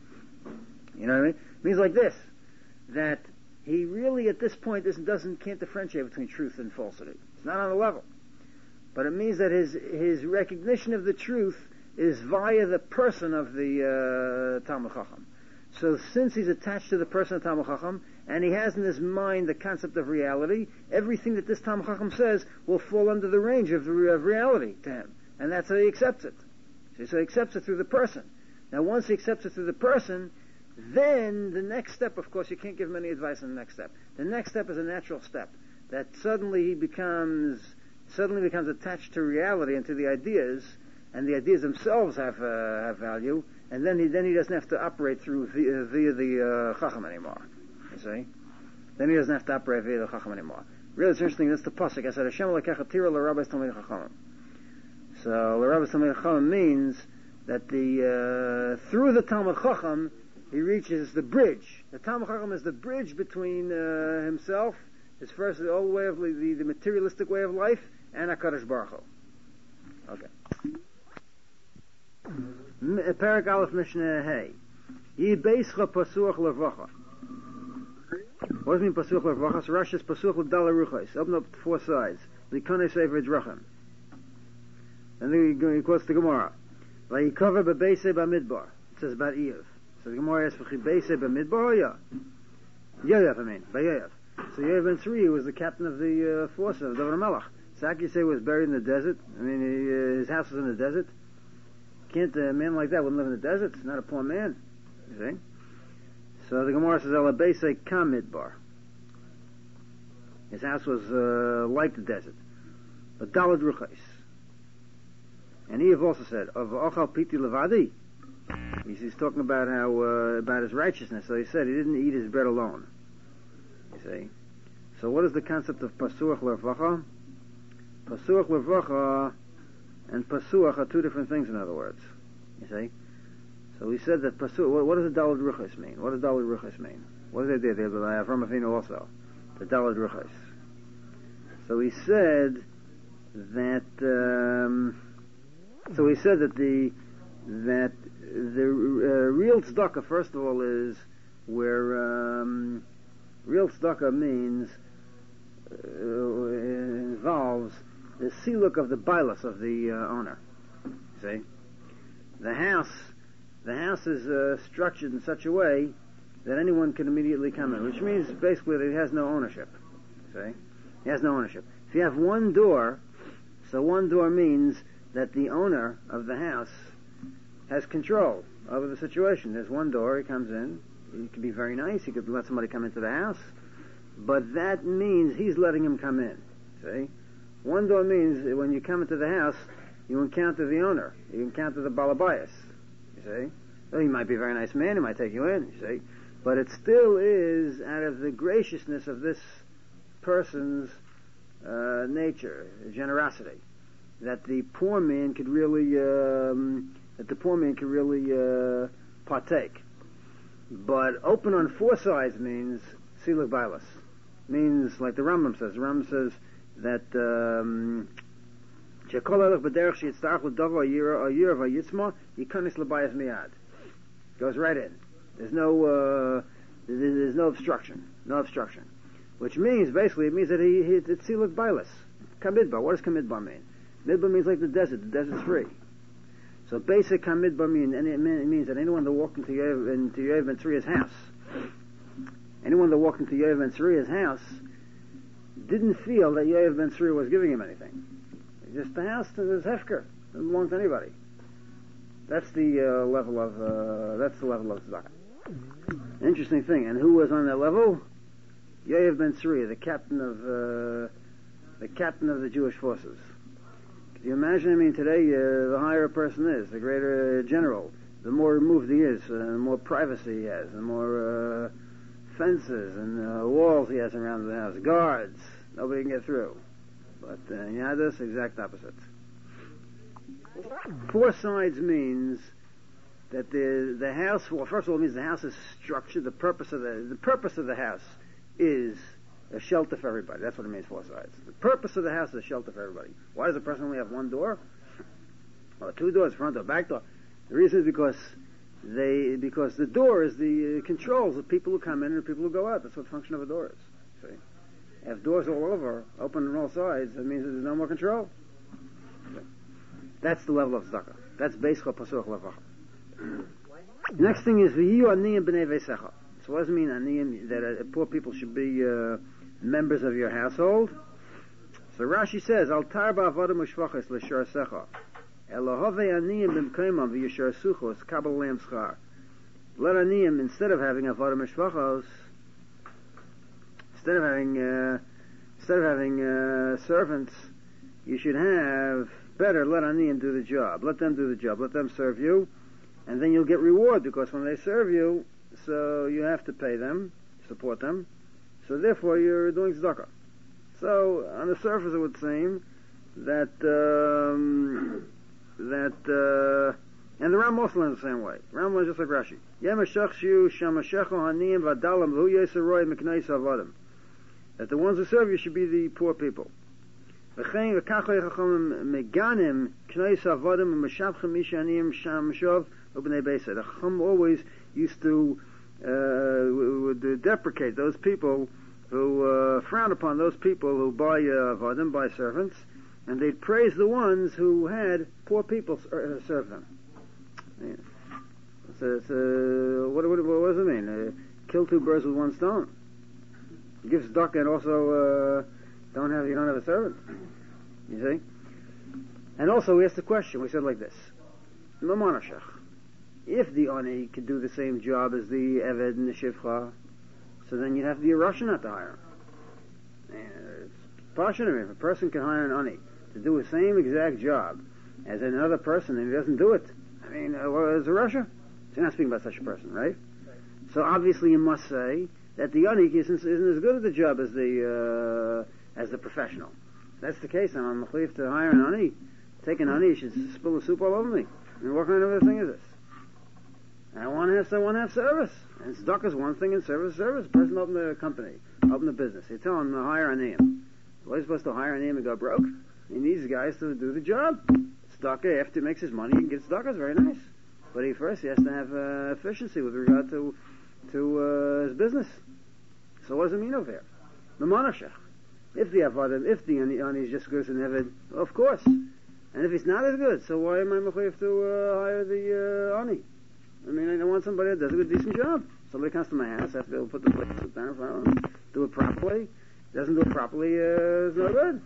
You know what I mean? It means like this, that he really at this point doesn't, doesn't can't differentiate between truth and falsity. It's not on the level. But it means that his his recognition of the truth is via the person of the uh, Talmud Chacham. So since he's attached to the person of Talmud Chacham, and he has in his mind the concept of reality, everything that this Talmud Chacham says will fall under the range of, of reality to him. And that's how he accepts it. So he accepts it through the person. Now, once he accepts it to the person, then the next step, of course, you can't give him any advice on the next step. The next step is a natural step. That suddenly he becomes, suddenly becomes attached to reality and to the ideas, and the ideas themselves have, uh, have value, and then he, then he doesn't have to operate through, via, via the, uh, Chacham anymore. You see? Then he doesn't have to operate via the Chacham anymore. Really, it's interesting, that's the pasuk. I said, Hashem lekecha tira l'rabbis talmid chachamim. So, l'rabbis talmid chachamim means that the, uh, through the Talmud Chacham, he reaches the bridge. The Talmud Chacham is the bridge between uh, himself, his first, the old way of the, the materialistic way of life, and HaKadosh Baruch Hu. Okay. Perek Aleph Mishnah Hey. Yi beischa pasuach levacha. What does it mean pasuach levacha? So Rashi is pasuach l'dala ruchos. Open up four sides. L'konei sefer drachim. And then he quotes the Gemara. Vayikova bebeisei b'midbar. It says about Eiv. So the Gemara asks for Chibeisei b'midbar, yeah. Yoav, I mean, by Yoav. So Yoav ben Tzri was the captain of the uh, force of David HaMelech. Sakisei was buried in the desert. I mean, he, uh, his house was in the desert. Can't, a man like that wouldn't live in the desert. He's not a poor man. You see? So the Gemara says, Ela Beisei Kamidbar. His house was uh, like the desert. But Dalad Ruchais. And Eiv also said, of Ochal Piti Levadi. He's talking about how, uh, about his righteousness. So he said he didn't eat his bread alone. You see? So what is the concept of Pasuach L'Rvacha? Pasuach L'Rvacha and Pasuach are two different things, in other words. You see? So we said that Pasuach, what, what does the Dalad Ruchos mean? What does Dalad Ruchos mean? What did they do? They have Avram Avinu also. The Dalad Ruchos. So we said that, um, so we said that the, that the uh, real tzedakah, first of all, is where um, real tzedakah means uh, involves the siluk of the bailus of the uh, owner. See, the house, the house is uh, structured in such a way that anyone can immediately come in, which means basically that it has no ownership. See, it has no ownership. If you have one door, so one door means that the owner of the house has control over the situation. There's one door, he comes in, he could be very nice, he could let somebody come into the house, but that means he's letting him come in, see? One door means when you come into the house, you encounter the owner, you encounter the balabayas, you see? Well, he might be a very nice man, he might take you in, you see? But it still is out of the graciousness of this person's uh, nature, generosity, that the poor man could really, um, that the poor man could really uh, partake. But open on four sides means siluk bailus. Means, like the Rambam says, the Rambam says that um, goes right in. There's no uh, there's no obstruction, no obstruction. Which means, basically, it means that he, he it's siluk bailus. Kamidbar. What does kamidbar mean? Midbar means like the desert. The desert's free. So basic kamidbar mean, and it means that anyone that walked into Yoav, into Yoav ben Tzriya's house, anyone that walked into Yoav ben Tzriya's house, didn't feel that Yoav ben Tzriya was giving him anything. Just the house is hefker. It doesn't belong to anybody. That's the uh, level of uh, that's the level of tzedakah. Interesting thing. And who was on that level? Yoav ben Tzriya, the captain of uh, the captain of the Jewish forces. Can you imagine? I mean, today uh, the higher a person is, the greater uh, general, the more removed he is, uh, the more privacy he has, the more uh, fences and uh, walls he has around the house, guards. Nobody can get through. But uh, Yadus, exact opposite. Four sides means that the the house. Well, first of all, it means the house is structured. The purpose of the the purpose of the house is a shelter for everybody. That's what it means. Four sides. The purpose of the house is a shelter for everybody. Why does a person only have one door? Or two doors, front door, back door? The reason is because they because the door is the uh, controls the people who come in and the people who go out. That's what the function of a door is. See, if doors all over, open on all sides, that means that there's no more control. That's the level of tzedakah. That's basically pasuach levacha. Next thing is v'yu aniyim b'nei veisecha. So what does it mean aniyim, that uh, poor people should be uh, members of your household? So Rashi says, al tarba avodim u'shvachas l'shar secha. Elohove aniyim b'mkeimam v'yishar suchos kabel lam schar. Let aniyim, instead of having avodah mishpachos, instead of having uh, instead of having uh, servants, you should have better let aniyim do the job. Let them do the job. Let them serve you, and then you'll get reward, because when they serve you, so you have to pay them, support them. So therefore, you're doing tzedakah. So on the surface, it would seem that um, that uh, and the Ram also learns the same way. Ram was just like Rashi. That the ones who serve you should be the poor people. The Chacham always used to uh, would deprecate those people who uh, frown upon those people who buy uh, avodim, buy servants, and they'd praise the ones who had poor people uh, serve them. Yeah. So, so what, what, what does it mean? Uh, kill two birds with one stone. Give tzedakah and also uh, don't have you don't have a servant. You see? And also we asked the question. We said like this: Mamanashach. If the ani could do the same job as the eved and the shivcha, so then you'd have to be a Russian not to hire him. And it's passionate. If a person can hire an ani to do the same exact job as another person and he doesn't do it, I mean, uh, well, is it Russia? So you're not speaking about such a person, right? Right. So obviously you must say that the ani isn't, isn't as good at the job as the uh, as the professional. If that's the case, I'm on Mechliv to hire an ani. Take an ani, you should spill the soup all over me. I mean, what kind of a thing is this? I want to have, I want to have service. And tzedakah is one thing, and service is service. The person opened the company, opened the business. You tell him to hire a name. Well, he's supposed to hire a name and go broke. He needs guys to do the job. Tzedakah, after he makes his money, he can get tzedakah. It's very nice. But he first he has to have uh, efficiency with regard to to uh, his business. So what does it mean over here? The monashach. If the avodim, if the ani is just good as an evid, of course. And if he's not as good, so why am I mechayev to uh, hire the uh, ani? I mean, I want somebody that does a good, decent job. Somebody comes to my house, I have to be able to put the plate down in front of him, do it properly. Doesn't do it properly, uh, it's no good.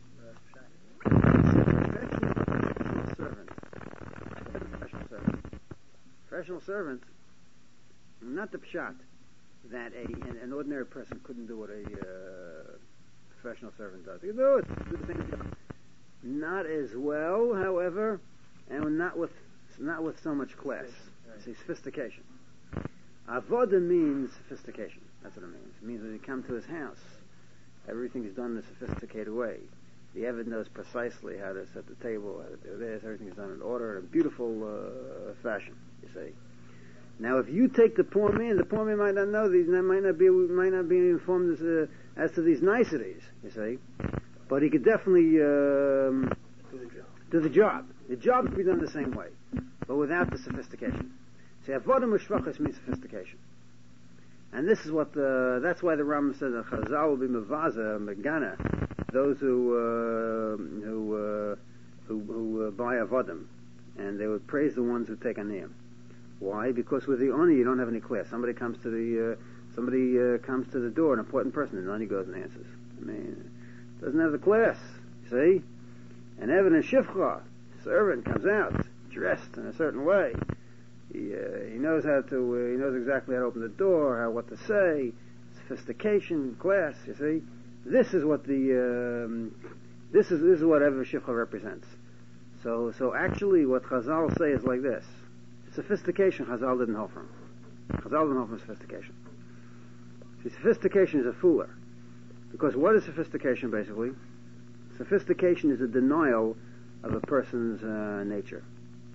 Professional servant. Professional servant. Professional servant, not the pshat that a an, an ordinary person couldn't do what a uh, professional servant does. He can do it, do the same job. Not as well, however, and not with not with so much class. See, sophistication. Avodah means sophistication. That's what it means. It means when you come to his house, everything's done in a sophisticated way. The Eved knows precisely how to set the table, how to do this. Everything's done in order, in a beautiful uh, fashion. You see. Now, if you take the poor man, the poor man might not know these, might not be, might not be informed as, uh, as to these niceties. You see, but he could definitely um, do the job. Do the job. The job could be done the same way, but without the sophistication. See, avodah mishpachos means sophistication, and this is what the, that's why the Rambam says that Chazal will be mevaza megana those who uh, who uh, who, who uh, buy avodim, and they would praise the ones who take aniyim. Why? Because with the oni you don't have any class. Somebody comes to the uh, somebody uh, comes to the door, an important person, and the oni goes and answers. I mean, doesn't have the class. See, an Evan and Shivcha servant comes out dressed in a certain way. He, uh, he knows how to, uh, he knows exactly how to open the door, how, what to say, sophistication, class, you see. This is what the, um, this is, this is what Evan Shivcha represents. So, so actually what Chazal say is like this. Sophistication, Chazal didn't hold from. Chazal didn't hold from sophistication. See, sophistication is a fooler. Because what is sophistication, basically? Sophistication is a denial of a person's uh, nature,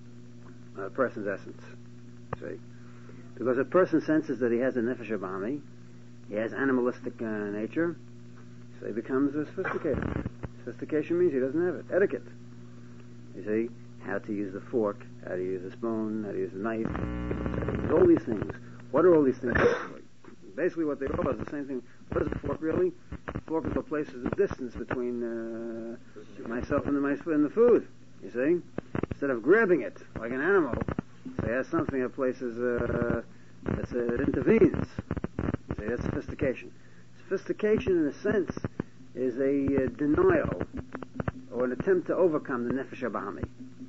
a person's essence. See, because a person senses that he has a nefesh abami, he has animalistic uh, nature, so he becomes uh, sophisticated. Sophistication means he doesn't have it. Etiquette. You see, how to use the fork, how to use the spoon, how to use the knife, all these things. What are all these things basically? Basically what they all are is the same thing. What is a fork really? A fork is what places the distance between uh, myself and the, my, and the food. You see? Instead of grabbing it like an animal, so it has something that places, uh, that's, uh, it intervenes. You see, that's sophistication. Sophistication, in a sense, is a uh, denial or an attempt to overcome the nefesh abahami.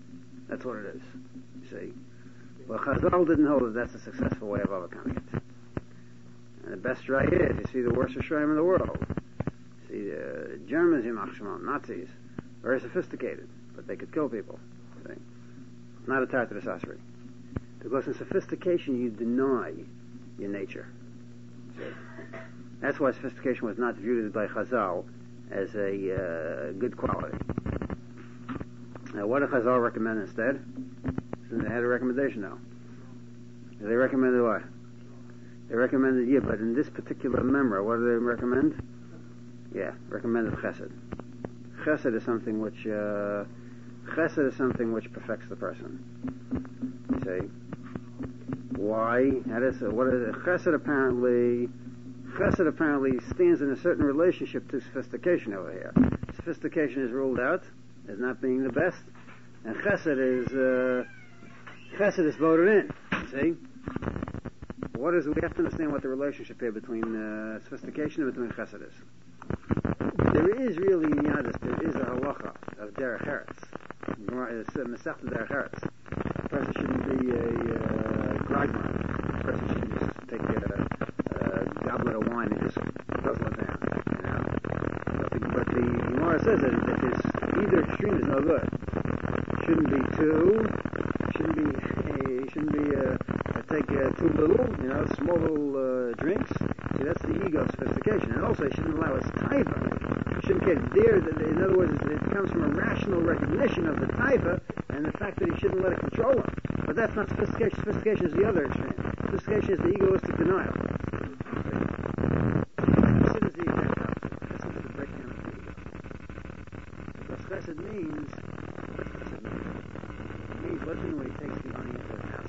That's what it is. You see? Well, Chazal didn't hold that that's a successful way of overcoming it. And the best right is, you see the worst Shraim in the world. See, the Germans, Nazis, very sophisticated, but they could kill people. See? Not a Tartar Asasri. Because in sophistication you deny your nature. See? That's why sophistication was not viewed by Chazal as a uh, good quality. Now, what did Chazal recommend instead? So they had a recommendation now. They recommended what? They recommended, yeah, but in this particular memra, what do they recommend? Yeah, recommended chesed. Chesed is something which, uh, chesed is something which perfects the person. See? Why? That is, what is it? Chesed apparently, chesed apparently stands in a certain relationship to sophistication over here. Sophistication is ruled out as not being the best, and chesed is, uh, chesed is voted in. See? What is, we have to understand what the relationship here between uh, sophistication and between chesed is. There is really in Yadis, there is a halacha of derech eretz. It's a mesechta derech eretz. A person shouldn't be a uh, grogman. A person shouldn't just take a, a goblet of wine and just guzzle it down. You know? But the, but the Gemara says that, that this, either extreme is no good. Shouldn't be too, shouldn't be, uh, shouldn't be, uh, take uh, too little, you know, small little uh, drinks. See, that's the ego of sophistication. And also, he shouldn't allow his taiva. He shouldn't get dared. In other words, it comes from a rational recognition of the taiva and the fact that he shouldn't let it control him. But that's not sophistication. Sophistication is the other extreme. Sophistication is the egoistic denial. Chesed is the exact opposite. Chesed is the breakdown of the ego. Because chesed means, what does chesed mean? It means, what does it mean when he takes the money into his house?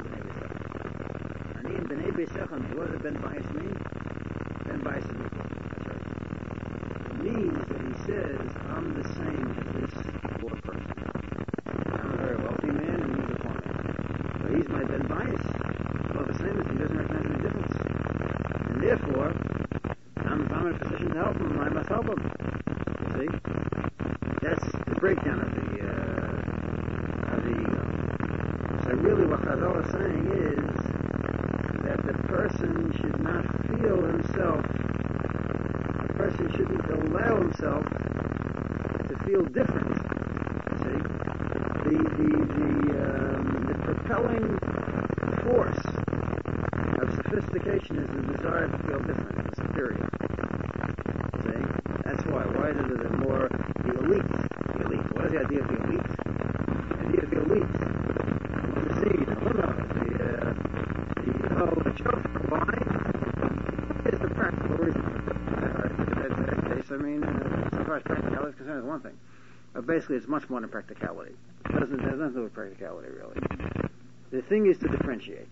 B'nei Beisechem, what does Ben Bias mean? Ben Bias is equal. That's right. It means that he says, I'm the same as this poor person. I'm a very wealthy man and he's a poor man. But he's my Ben Bias. Well, the same as he doesn't recognize any difference. And therefore, I'm, if I'm in a position to help him, I must help him. You see? That's the breakdown of the, uh, of the ego. So really what Chazal is saying is, that the person should not feel himself, the person shouldn't allow himself to feel different. See? The, the, the, um, the propelling force of sophistication is the desire to feel different and superior. See? That's why. Why is it the more, the elite, the elite, what is the idea of the elite? The idea of the elite. What is the, no, no, the, uh, well, the joke, why? Is the practical reason for that case. I mean, uh, as far as practicality is concerned, is one thing. But basically, it's much more than practicality. It doesn't, it has nothing to do with practicality, really. The thing is to differentiate.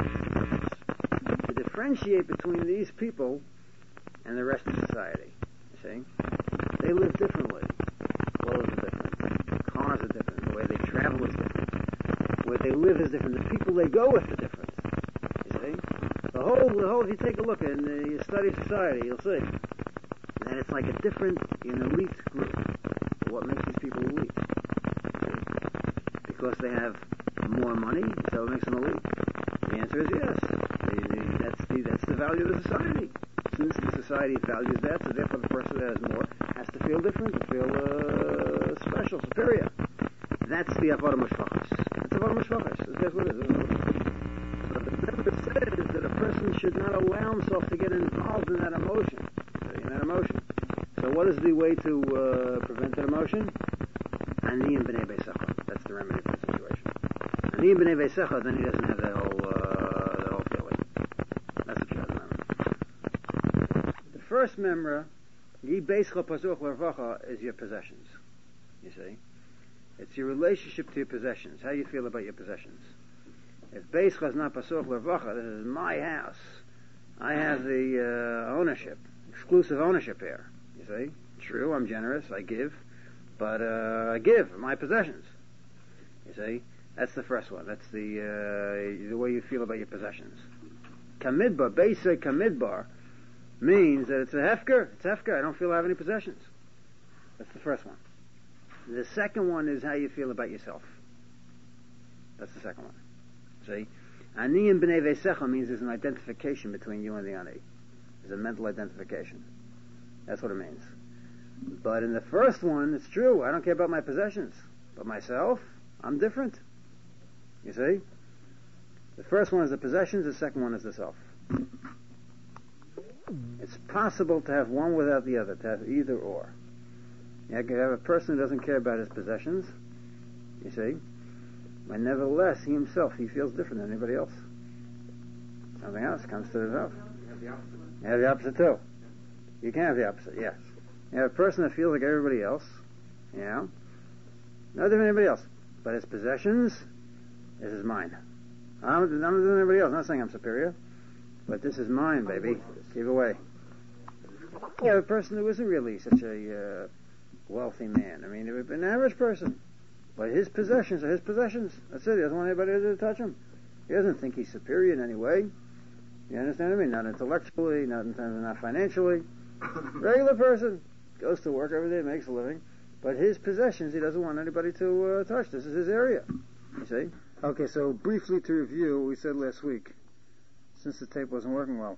To differentiate between these people and the rest of society. You see? They live differently. Clothes are different. Cars are different. The way they travel is different. Where they live is different. The people they go with are different. The whole, the whole, if you take a look and uh, you study society, you'll see that it's like a different, an elite group. What makes these people elite? Because they have more money, so it makes them elite. The answer is yes. The, the, that's the that's the value of the society. Since the society values that, so therefore the person that has more has to feel different, to feel uh, special, superior. That's the avodah mishpachos. That's avodah mishpachos. That's what it is. It says that a person should not allow himself to get involved in that emotion. In that emotion. So what is the way to uh, prevent that emotion? Ani and b'nei beisecha. That's the remedy for the situation. Ani and b'nei beisecha, then he doesn't have that whole, uh, that whole feeling. That's what you have to remember. The first memra, Yi beischa pasuch l'rvacha, is your possessions. You see? It's your relationship to your possessions. How you feel about your possessions. If Beischa is not Pasuch L'Rvacha, this is my house. I have the uh, ownership, exclusive ownership here. You see? True, I'm generous, I give, but uh, I give my possessions. You see? That's the first one. That's the uh, the way you feel about your possessions. Kamidbar, Beischa Kamidbar, means that it's a hefker. It's hefker. I don't feel I have any possessions. That's the first one. The second one is how you feel about yourself. That's the second one. See? Aniyim b'nei veisecha means there's an identification between you and the ani. There's a mental identification. That's what it means. But in the first one, it's true. I don't care about my possessions. But myself, I'm different. You see? The first one is the possessions, the second one is the self. It's possible to have one without the other, to have either or. You can have a person who doesn't care about his possessions, you see, but nevertheless, he himself, he feels different than anybody else. Something else comes to the self. You have the opposite. You have the opposite too. You can have the opposite, yes. You have a person that feels like everybody else, you know, no different than anybody else, but his possessions, this is mine. I'm not than anybody else. I'm not saying I'm superior, but this is mine, baby. Give away. You have a person who isn't really such a uh, wealthy man. I mean, an average person, but his possessions are his possessions. That's it. He doesn't want anybody to touch him. He doesn't think he's superior in any way. You understand what I mean? Not intellectually, not in terms of not financially. Regular person goes to work every day, makes a living, but his possessions he doesn't want anybody to uh, touch. This is his area. You see? Okay, so briefly to review what we said last week, since the tape wasn't working well.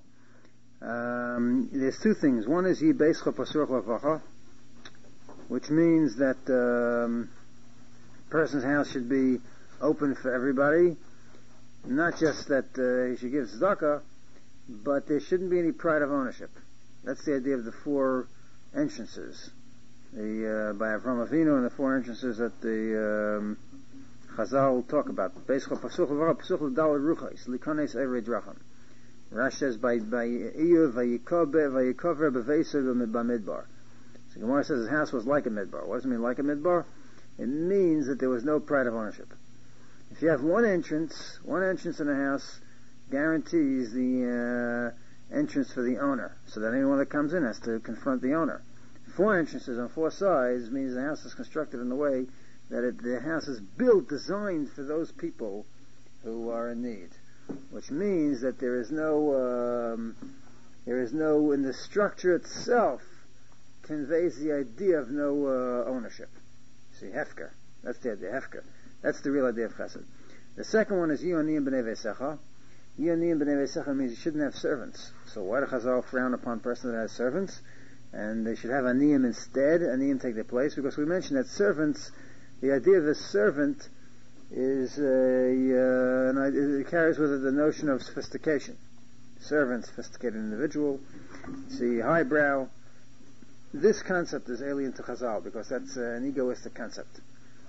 Um, there's two things. One is Yibeischa Pasurach Lavacha, which means that um, a person's house should be open for everybody. Not just that uh, he should give tzedakah, but there shouldn't be any pride of ownership. That's the idea of the four entrances. The uh, by Avraham Avinu and the four entrances that the um, Chazal talk about. Beischa Pasuch Lavacha Pasuch L'Daled Ruchais Likones Evrei Dracham. Rash says by by Iyuv Vayikover Vayikover B'Veiser B'Midbar. So Gemara says his house was like a midbar. What does it mean like a midbar? It means that there was no pride of ownership. If you have one entrance, one entrance in a house guarantees the uh, entrance for the owner, so that anyone that comes in has to confront the owner. Four entrances on four sides means the house is constructed in a way that it, the house is built, designed for those people who are in need, which means that there is no, um, there is no, in the structure itself, conveys the idea of no uh, ownership. See, hefker. That's the idea, hefker. That's the real idea of chesed. The second one is Yoniyim b'nei veisecha. Yoniyim b'nei veisecha means you shouldn't have servants. So why do Chazal frown upon a person that has servants? And they should have aniyim instead. Aniyim take their place, because we mentioned that servants, the idea of a servant is a, uh, an idea, it carries with it the notion of sophistication. Servant, sophisticated individual. See, highbrow. This concept is alien to Chazal, because that's uh, an egoistic concept.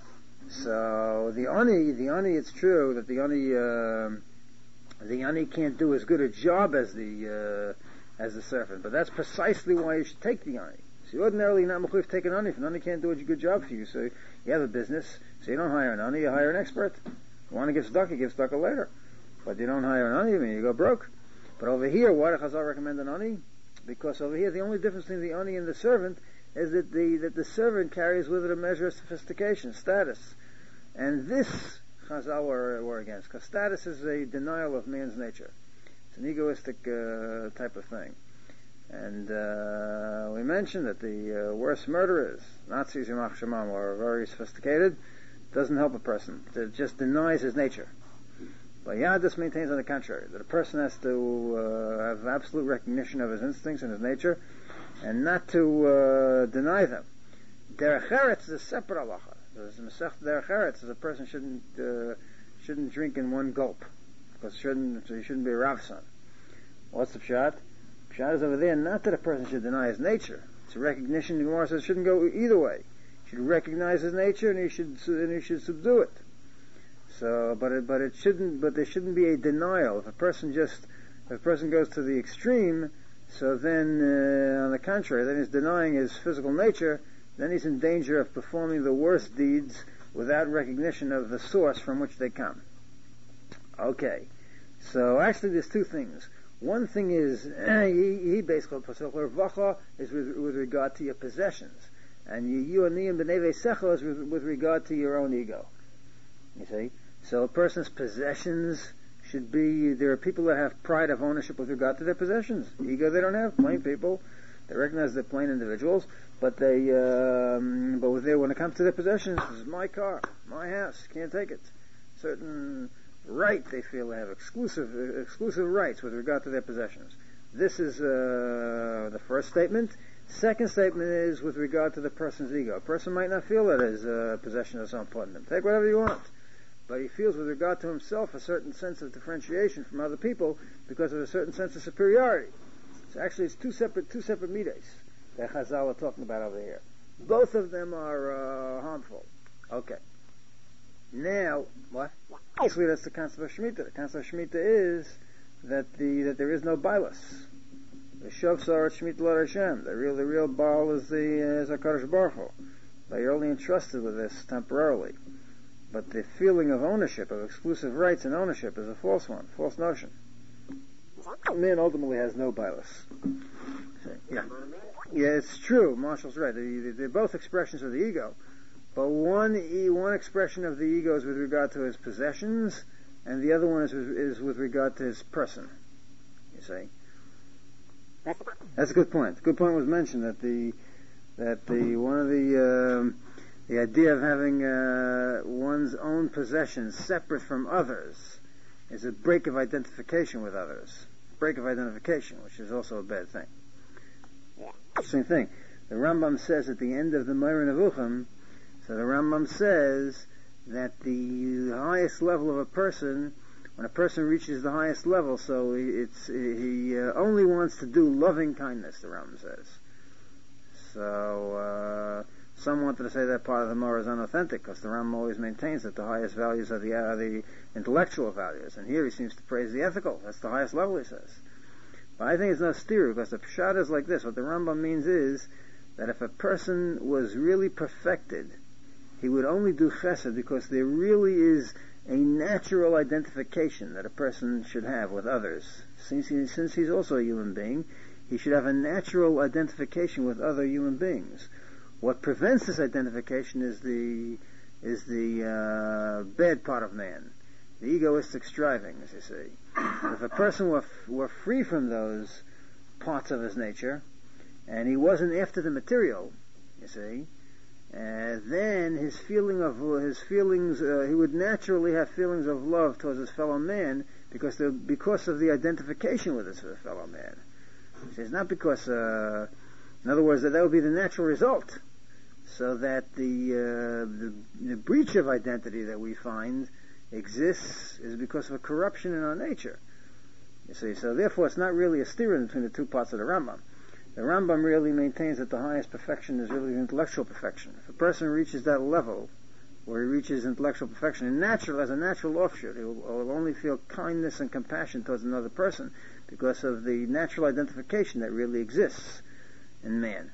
So the ani, the ani, it's true that the ani, uh, the ani can't do as good a job as the uh, as the servant, but that's precisely why you should take the ani. So ordinarily you're not mechuyev to take an ani if an ani can't do a good job for you. So you have a business, so you don't hire an ani, you hire an expert. You want to give tzedakah, give tzedakah later, but you don't hire an ani, I mean you go broke. But over here, why does Chazal recommend an ani? Because over here the only difference between the ani and the servant is that the that the servant carries with it a measure of sophistication, status. And this Chazal were, were against, because status is a denial of man's nature. It's an egoistic uh, type of thing. And uh, we mentioned that the uh, worst murderers, Nazis, Yamach Shemam, are very sophisticated. Doesn't help a person. It just denies his nature. But Yadus maintains on the contrary, that a person has to uh, have absolute recognition of his instincts and his nature, and not to uh, deny them. Derech Eretz is a separate halacha. The Masech Derech Eretz is a person shouldn't uh, shouldn't drink in one gulp, because shouldn't he shouldn't be a Rav son. What's the pshat? Pshat is over there. Not that a person should deny his nature. It's a recognition. The Gemara says it shouldn't go either way. He should recognize his nature and he should and he should subdue it. So, but it, but it shouldn't. But there shouldn't be a denial. If a person just if a person goes to the extreme, so then uh, on the contrary, then he's denying his physical nature. Then he's in danger of performing the worst deeds without recognition of the source from which they come. Okay, so actually there's two things. One thing is, he, he basically, Vacha is with, with regard to your possessions, and you and b'nei veisecha is with, with regard to your own ego. You see? So a person's possessions should be, there are people that have pride of ownership with regard to their possessions. Ego they don't have, plain people. They recognize they're plain individuals, but they, um, but with their, when it comes to their possessions, this is my car, my house, can't take it. certain right they feel they have, exclusive exclusive rights with regard to their possessions. This is uh, the first statement. Second statement is with regard to the person's ego. A person might not feel that his uh, possession is so important to him. Take whatever you want. But he feels with regard to himself a certain sense of differentiation from other people because of a certain sense of superiority. So actually it's two separate two separate midas that Chazal are talking about over here. Both of them are uh, harmful. Okay. Now, what? Basically that's the concept of Shemitah. The concept of Shemitah is that the that there is no Bailas. The Shov Sarat Shemitah Lord Hashem. The real the real Baal is the uh, is HaKadosh Baruch Hu. But you're only entrusted with this temporarily. But the feeling of ownership, of exclusive rights and ownership, is a false one, false notion. Man ultimately has no Bailas. Yeah, yeah, it's true. Marshall's right. They're, they're both expressions of the ego, but one one expression of the ego is with regard to his possessions, and the other one is with, is with regard to his person. You see, that's a good point. A good point was mentioned that the that the one of the um, the idea of having uh, one's own possessions separate from others is a break of identification with others. Break of identification, which is also a bad thing. Interesting thing. The Rambam says at the end of the Moreh Nevuchim, so the Rambam says that the highest level of a person, when a person reaches the highest level, so it's he uh, only wants to do loving kindness, the Rambam says. So, uh, some wanted to say that part of the Moreh is unauthentic, because the Rambam always maintains that the highest values are the, uh, the intellectual values, and here he seems to praise the ethical. That's the highest level, he says. But I think it's no steer, because the pshat is like this. What the Rambam means is that if a person was really perfected, he would only do chesed because there really is a natural identification that a person should have with others. Since, he, since he's also a human being, he should have a natural identification with other human beings. What prevents this identification is the is the uh, bad part of man, the egoistic strivings, you see. If a person were, f- were free from those parts of his nature, and he wasn't after the material, you see, uh, then his feeling of his feelings, uh, he would naturally have feelings of love towards his fellow man because the, because of the identification with his fellow man. See, it's not because, uh, in other words, that that would be the natural result. So that the, uh, the the breach of identity that we find exists is because of a corruption in our nature. You see, so therefore it's not really a steering between the two parts of the Rambam. The Rambam really maintains that the highest perfection is really the intellectual perfection. If a person reaches that level, where he reaches intellectual perfection, and natural, as a natural offshoot, he will, will only feel kindness and compassion towards another person because of the natural identification that really exists in man.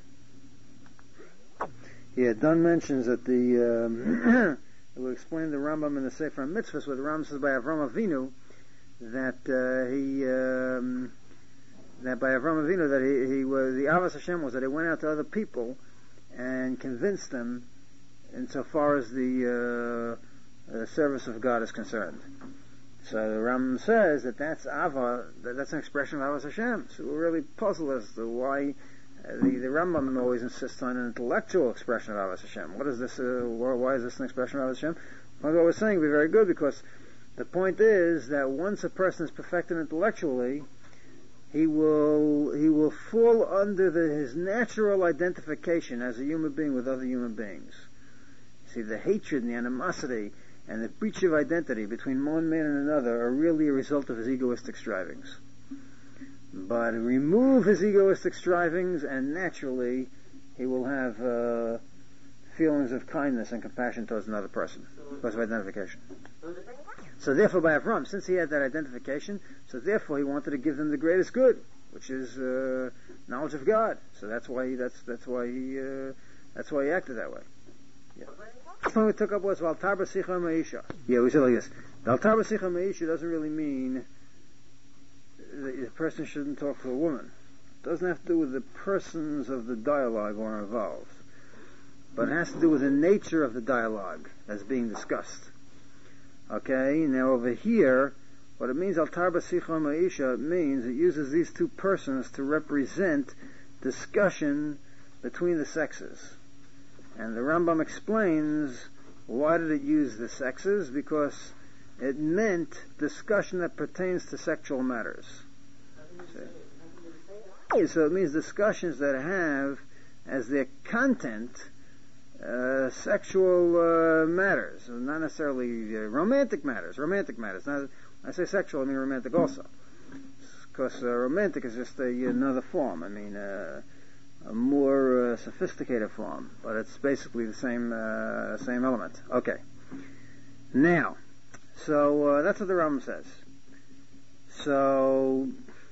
Yeah, Dunn mentions that the um, it will explain the Rambam in the Sefer Mitzvahs, where the Rambam says by Avram Avinu that uh, he um, that by Avram Avinu that he, he was the Avos Hashem was that he went out to other people and convinced them insofar as the uh, uh, service of God is concerned. So the Rambam says that that's Ava, that that's an expression of Avos Hashem. So we're really puzzled as to why. Uh, the, the Rambam always insists on an intellectual expression of Avos Hashem. What is this? Uh, why is this an expression of Avos Hashem? Well, what we're saying would be very good because the point is that once a person is perfected intellectually, he will he will fall under the, his natural identification as a human being with other human beings. See, the hatred and the animosity and the breach of identity between one man and another are really a result of his egoistic strivings. But remove his egoistic strivings, and naturally he will have uh, feelings of kindness and compassion towards another person because of identification. So therefore, by Avram, since he had that identification, so therefore he wanted to give them the greatest good, which is uh, knowledge of God. So that's why he, that's that's why he uh, that's why he acted that way. Yeah. The point we took up was Valtar B'Sicha Meisha. Yeah, we said like this. Valtar B'Sicha Meisha doesn't really mean the person shouldn't talk to a woman. It doesn't have to do with the persons of the dialogue or involved, but it has to do with the nature of the dialogue that's being discussed. Okay, now over here, what it means, Altar B'Sicha Ma'isha, it means it uses these two persons to represent discussion between the sexes. And the Rambam explains why did it use the sexes, because it meant discussion that pertains to sexual matters. So, so it means discussions that have as their content uh, sexual uh, matters, not necessarily uh, romantic matters. Romantic matters. Not, I say sexual, I mean romantic also, because uh, romantic is just a, another form. I mean, uh, a more uh, sophisticated form, but it's basically the same uh, same element. Okay. Now, so uh, that's what the Rambam says. So.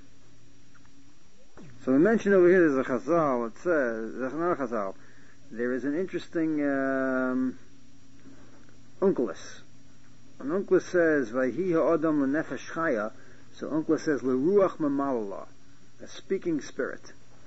So we mentioned over here there's a Chazal. It says, there's another Chazal. There is an interesting um, Unkelos. An Unkelos says, "Vayhi ha'adam l'nefesh chaya." So Unkelos says, "L'ruach mamalala," a speaking spirit.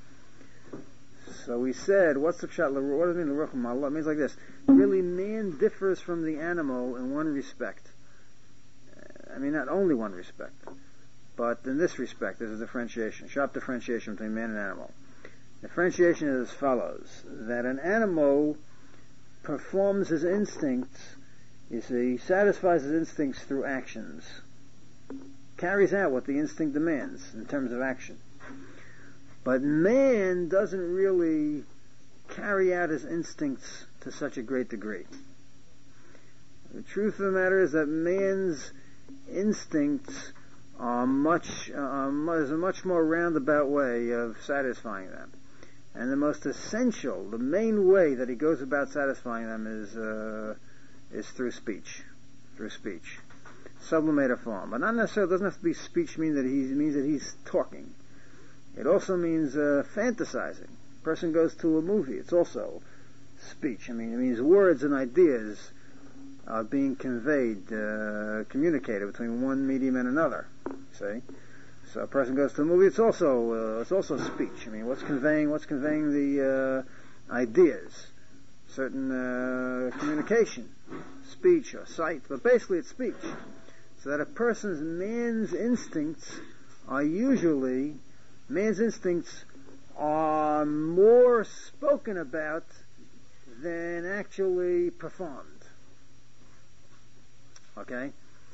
So we said, what's the pshat? What does it mean, l'ruach mamalala? It means like this: really, man differs from the animal in one respect. I mean, not only one respect. But in this respect, there's a differentiation, sharp differentiation between man and animal. Differentiation is as follows: that an animal performs his instincts, you see, satisfies his instincts through actions, carries out what the instinct demands in terms of action. But man doesn't really carry out his instincts to such a great degree. The truth of the matter is that man's instincts are much, uh, there's a much more roundabout way of satisfying them. And the most essential, the main way that he goes about satisfying them is, uh, is through speech. Through speech. Sublimated form. But not necessarily, it doesn't have to be speech mean that he means that he's talking. It also means, uh, fantasizing. A person goes to a movie, it's also speech. I mean, it means words and ideas are being conveyed, uh, communicated between one medium and another. See, so a person goes to a movie. It's also uh, it's also speech. I mean, what's conveying what's conveying the uh, ideas, certain uh, communication, speech or sight, but basically it's speech. So that a person's man's instincts are usually man's instincts are more spoken about than actually performed. Okay?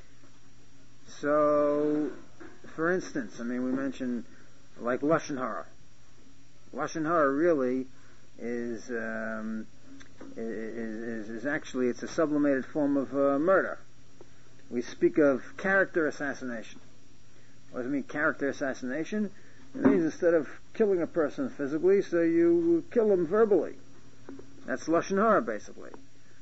So, for instance, I mean, we mentioned, like, Lashon Hara. Lashon Hara really is, um, is, is, is actually, it's a sublimated form of uh, murder. We speak of character assassination. What does it mean, character assassination? It means instead of killing a person physically, so you kill him verbally. That's Lashon Hara, basically.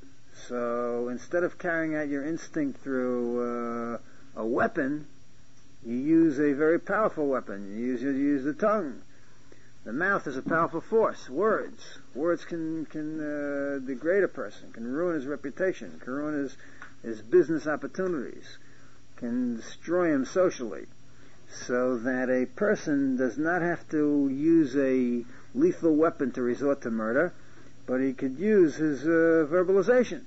So instead of carrying out your instinct through uh, a weapon, you use a very powerful weapon. You use you use the tongue. The mouth is a powerful force. Words, words can can uh, degrade a person, can ruin his reputation, can ruin his his business opportunities, can destroy him socially. So that a person does not have to use a lethal weapon to resort to murder, but he could use his uh, verbalization.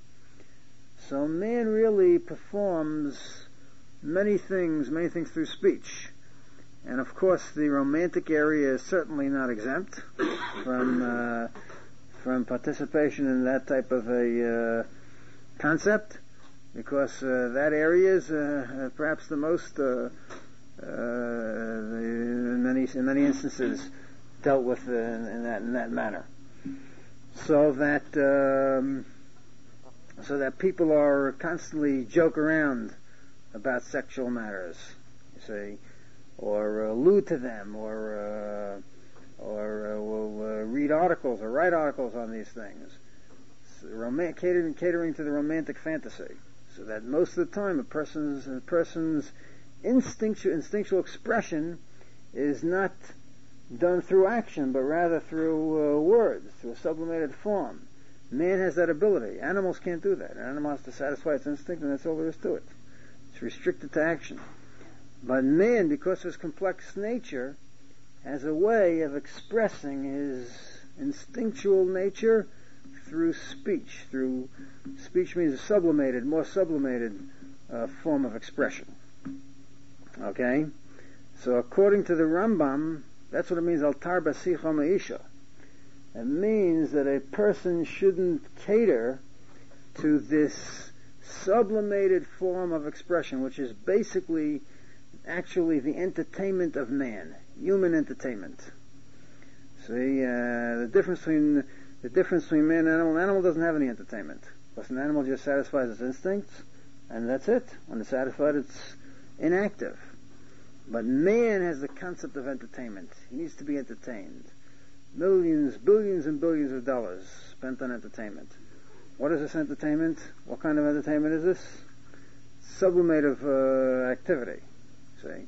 So man really performs many things, many things through speech. And of course the romantic area is certainly not exempt from uh, from participation in that type of a uh, concept, because uh, that area is uh, perhaps the most, uh, uh, in many in many instances, dealt with uh, in that in that manner. So that um, so that people are constantly joke around about sexual matters, you see, or allude to them, or uh, or uh, will uh, read articles or write articles on these things, so rom- catering catering to the romantic fantasy, so that most of the time a person's a person's instinctual instinctual expression is not done through action, but rather through uh, words, through a sublimated form. Man has that ability. Animals can't do that. An animal has to satisfy its instinct, and that's all there is to it. It's restricted to action. But man, because of his complex nature, has a way of expressing his instinctual nature through speech. Through speech means a sublimated, more sublimated uh, form of expression. Okay? So according to the Rambam, that's what it means, altar basicha meisha. It means that a person shouldn't cater to this sublimated form of expression, which is basically actually the entertainment of man, human entertainment. See, uh, the difference between the difference between man and animal. An animal doesn't have any entertainment, because an animal just satisfies its instincts, and that's it. When it's satisfied, it's inactive. But man has the concept of entertainment. He needs to be entertained. Millions, billions and billions of dollars spent on entertainment. What is this entertainment? What kind of entertainment is this? Sublimative uh, activity. See?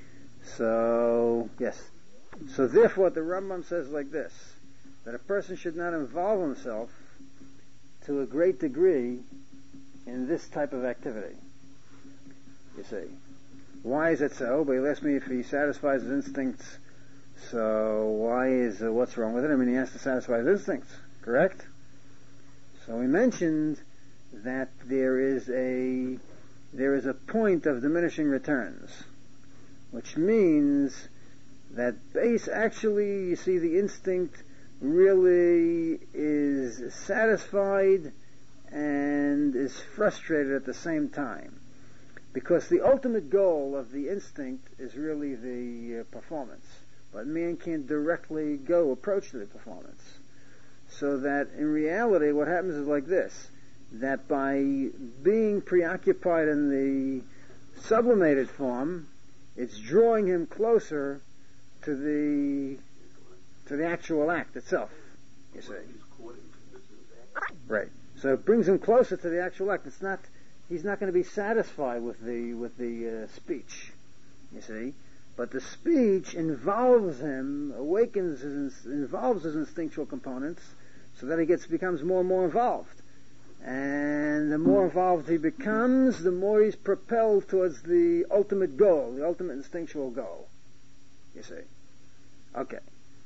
So, yes. So therefore, the Rambam says like this, that a person should not involve himself to a great degree in this type of activity. You see. Why is it so? But he'll ask me if he satisfies his instincts, so why is, uh, what's wrong with it? I mean, he has to satisfy his instincts, correct? So we mentioned that there is a, there is a point of diminishing returns, which means that base actually, you see, the instinct really is satisfied and is frustrated at the same time. Because the ultimate goal of the instinct is really the uh, performance. But man can't directly go approach to the performance. So that in reality what happens is like this, that by being preoccupied in the sublimated form, it's drawing him closer to the to the actual act itself, you see. Right. So it brings him closer to the actual act. It's not, he's not going to be satisfied with the with the uh, speech, you see. But the speech involves him, awakens his, involves his instinctual components, so that he gets becomes more and more involved. And the more involved he becomes, the more he's propelled towards the ultimate goal, the ultimate instinctual goal. You see. Okay.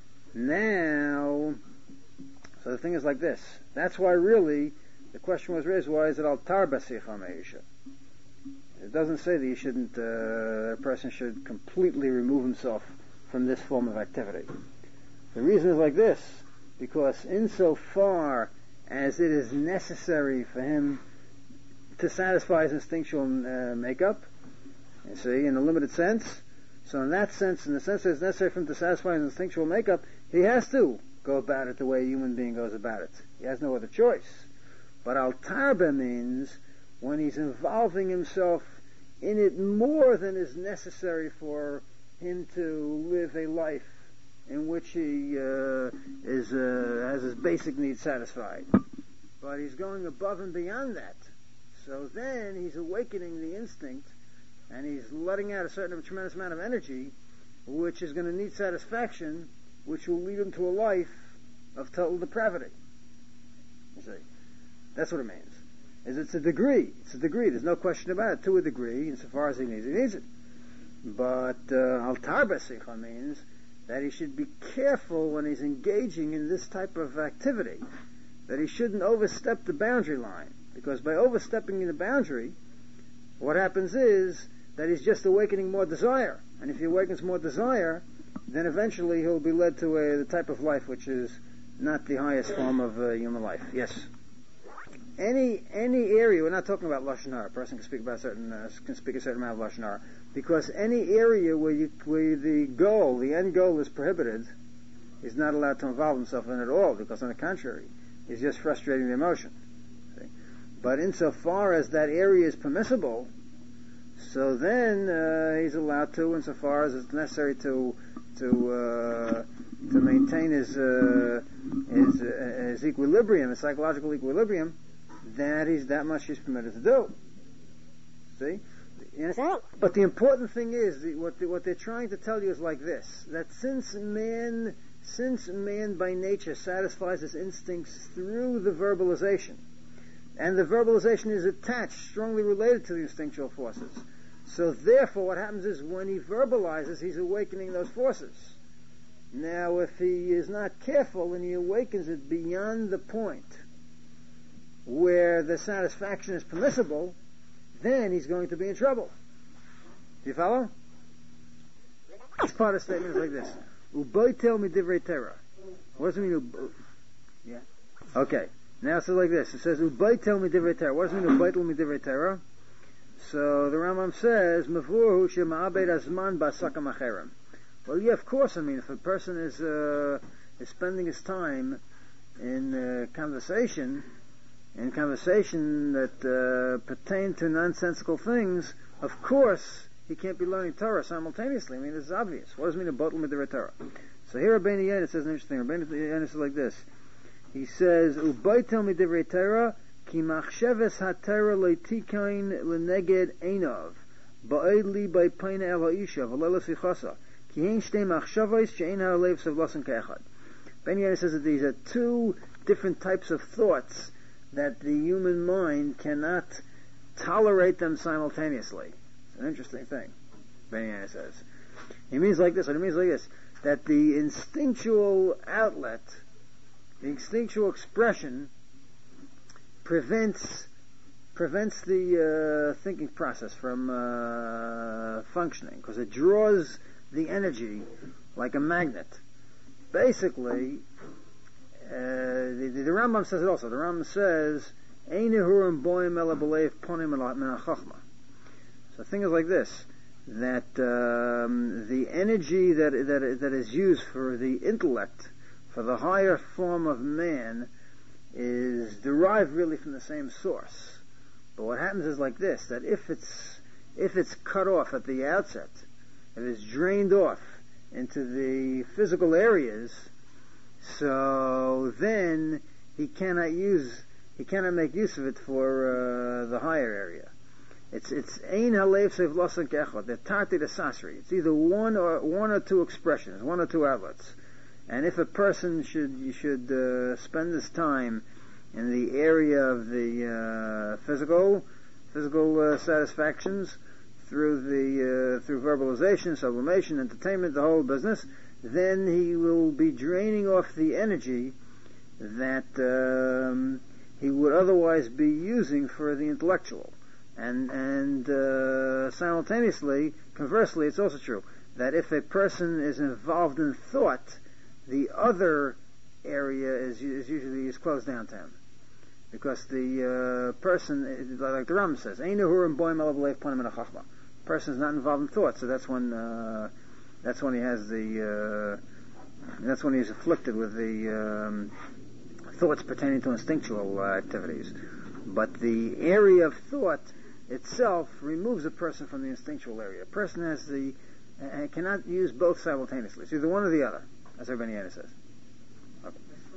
Now, so the thing is like this. That's why really, the question was raised, why is it altar basicha meisha? It doesn't say that you shouldn't, uh, a person should completely remove himself from this form of activity. The reason is like this, because insofar as it is necessary for him to satisfy his instinctual uh, makeup, you see, in a limited sense, so in that sense, in the sense that it's necessary for him to satisfy his instinctual makeup, he has to go about it the way a human being goes about it. He has no other choice. But al-tarba means when he's involving himself in it more than is necessary for him to live a life in which he uh, is uh, has his basic needs satisfied. But he's going above and beyond that. So then he's awakening the instinct, and he's letting out a certain a tremendous amount of energy, which is going to need satisfaction, which will lead him to a life of total depravity. You see, that's what it means. Is it's a degree. It's a degree. There's no question about it. To a degree, insofar as he needs it, he needs it. But uh, altar basicha means that he should be careful when he's engaging in this type of activity, that he shouldn't overstep the boundary line, because by overstepping the boundary, what happens is that he's just awakening more desire, and if he awakens more desire, then eventually he'll be led to a, the type of life which is not the highest form of uh, human life. Yes. Any any area, we're not talking about lashon hara. A person can speak about certain uh, can speak a certain amount of lashon hara, because any area where you where the goal, the end goal, is prohibited, he's not allowed to involve himself in it at all. Because on the contrary, he's just frustrating the emotion. See? But insofar as that area is permissible, so then uh, he's allowed to, insofar as it's necessary to to uh, to maintain his uh, his, uh, his equilibrium, his psychological equilibrium. That he's that much he's permitted to do. See? You understand? But the important thing is, the, what, the, what they're trying to tell you is like this, that since man, since man by nature satisfies his instincts through the verbalization, and the verbalization is attached, strongly related to the instinctual forces, so therefore what happens is when he verbalizes, he's awakening those forces. Now if he is not careful and he awakens it beyond the point where the satisfaction is permissible, then he's going to be in trouble. Do you follow? This part of the statement is like this. Uboitel midivrei Torah. What does it mean? Yeah. Okay. Now it says like this. It says, Ubaitel midivrei Torah. What does it mean, Ubaitel midivrei Torah? So the Rambam says, Mavurhu shema'abed azman ba'sakam acherem. Well, yeah, of course. I mean, if a person is uh, is spending his time in uh, conversation, in conversation that uh, pertain to nonsensical things, of course he can't be learning Torah simultaneously. I mean, this is obvious. What does it mean, Ubaitel midivrei Torah? So here Rabbeinu Yehuda says an interesting thing. Rabbeinu Yehuda says like this. He says, Ubaitel midivrei Torah, ki machsheves ha-Torah leitikain leneged einov, ba'ed li ba'peina el ha'isha, v'lo l'sichasa, ki hein shtei machshavos she'ein ha'alev sevlasen ka'echad. Ben Yehuda says that these are two different types of thoughts that the human mind cannot tolerate them simultaneously. It's an interesting thing, Ben Yehuda says. He means like this, what he means like this, that the instinctual outlet, the instinctual expression prevents prevents the uh, thinking process from uh, functioning, because it draws the energy like a magnet. Basically, uh, the, the, the Rambam says it also. The Rambam says, "Ein nehurim boim ela b'leiv ponim min hachachma." So the thing is like this: that um, the energy that that that is used for the intellect, for the higher form of man, is derived really from the same source. But what happens is like this, that if it's if it's cut off at the outset, if it's drained off into the physical areas, so then he cannot use he cannot make use of it for uh, the higher area. It's it's ein halev sevlasen kechad, the tarti de sasri. It's either one or one or two expressions, one or two outlets. And if a person should you should uh, spend his time in the area of the uh, physical physical uh, satisfactions through the uh, through verbalization, sublimation, entertainment, the whole business, then he will be draining off the energy that um, he would otherwise be using for the intellectual. And and uh, simultaneously, conversely, it's also true that if a person is involved in thought, the other area is, is usually is closed down to him, because the uh, person, like the Rambam says, "Ein nehurim boim ela b'leiv ponim min hachachma." Person is not involved in thought, so that's when uh, that's when he has the uh, that's when he's afflicted with the um, thoughts pertaining to instinctual uh, activities. But the area of thought itself removes a person from the instinctual area. A person has the uh, cannot use both simultaneously. It's either one or the other, as Rabbeinu Yehuda says. Okay.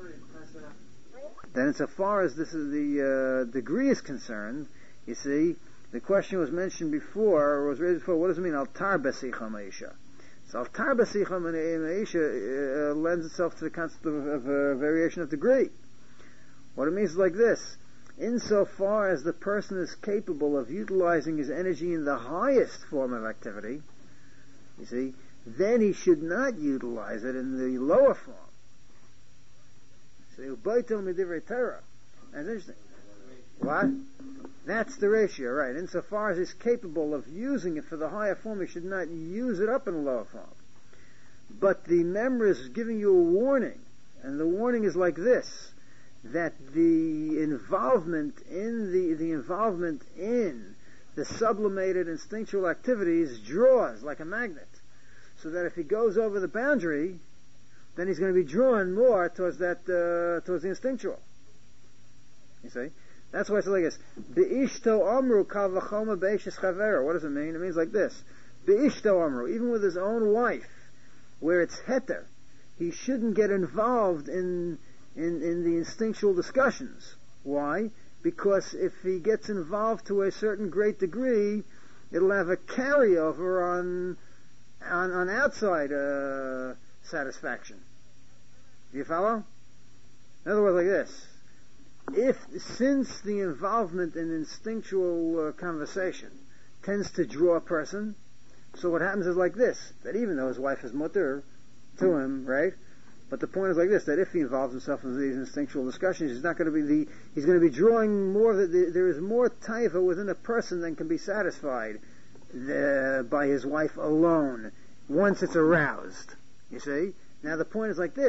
Then, as far as this is the uh, degree is concerned, you see, the question was mentioned before, or was raised before. What does it mean, altar besicha ma'isha? So, altar besicha ma'isha uh, lends itself to the concept of, of a variation of degree. What it means is like this: insofar as the person is capable of utilizing his energy in the highest form of activity, you see, then he should not utilize it in the lower form. So, ubaitel midivrei Torah. That's interesting. What? That's the ratio, right. Insofar as he's capable of using it for the higher form, he should not use it up in the lower form. But the member is giving you a warning, and the warning is like this, that the involvement in the, the involvement in the sublimated instinctual activities draws like a magnet. So that if he goes over the boundary, then he's going to be drawn more towards that, uh, towards the instinctual. You see? That's why it's like this. Be'ishto amru kal v'choma be'ishis chavera. What does it mean? It means like this. Be'ishto amru, even with his own wife, where it's heter, he shouldn't get involved in, in, in the instinctual discussions. Why? Because if he gets involved to a certain great degree, it'll have a carryover on, on, on outside, uh, satisfaction. Do you follow? In other words, like this. If, since the involvement in instinctual uh, conversation tends to draw a person, so what happens is like this, that even though his wife is mutter to him, right? But the point is like this, that if he involves himself in these instinctual discussions, he's not going to be the, he's going to be drawing more, the, the, there is more taiva within a person than can be satisfied the, by his wife alone, once it's aroused. You see? Now the point is like this,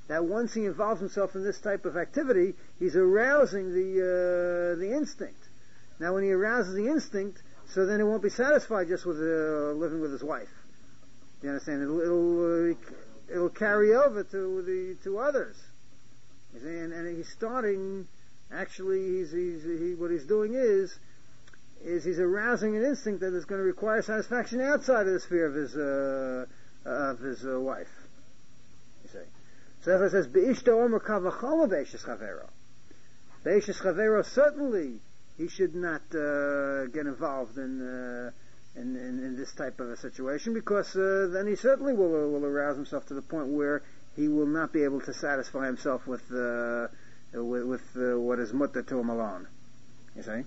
that once he involves himself in this type of activity, he's arousing the uh, the instinct. Now, when he arouses the instinct, so then it won't be satisfied just with uh, living with his wife. You understand? It'll it'll, uh, it'll carry over to the to others. You see? And, and he's starting. Actually, he's, he's he, what he's doing is is he's arousing an instinct that is going to require satisfaction outside of the sphere of his uh, of his uh, wife. You see? So therefore it says, "Beishto omer kavachoma beishes chavero." Beishes chavero, certainly he should not uh, get involved in, uh, in, in in this type of a situation, because uh, then he certainly will uh, will arouse himself to the point where he will not be able to satisfy himself with uh, with, with uh, what is mutter to him alone. You see?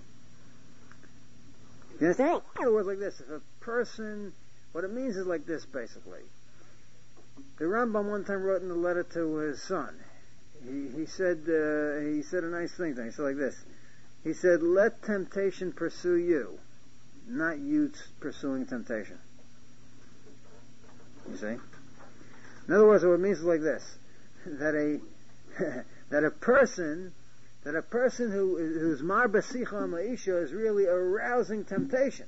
You understand? In other words, like this: if a person, what it means is like this, basically. The Rambam one time wrote in a letter to his son. He he said uh, he said a nice thing to him. He said like this. He said, "Let temptation pursue you, not you t- pursuing temptation." You see? In other words, what it means is like this: that a that a person that a person who who's mar basicha ma'isha is really arousing temptation.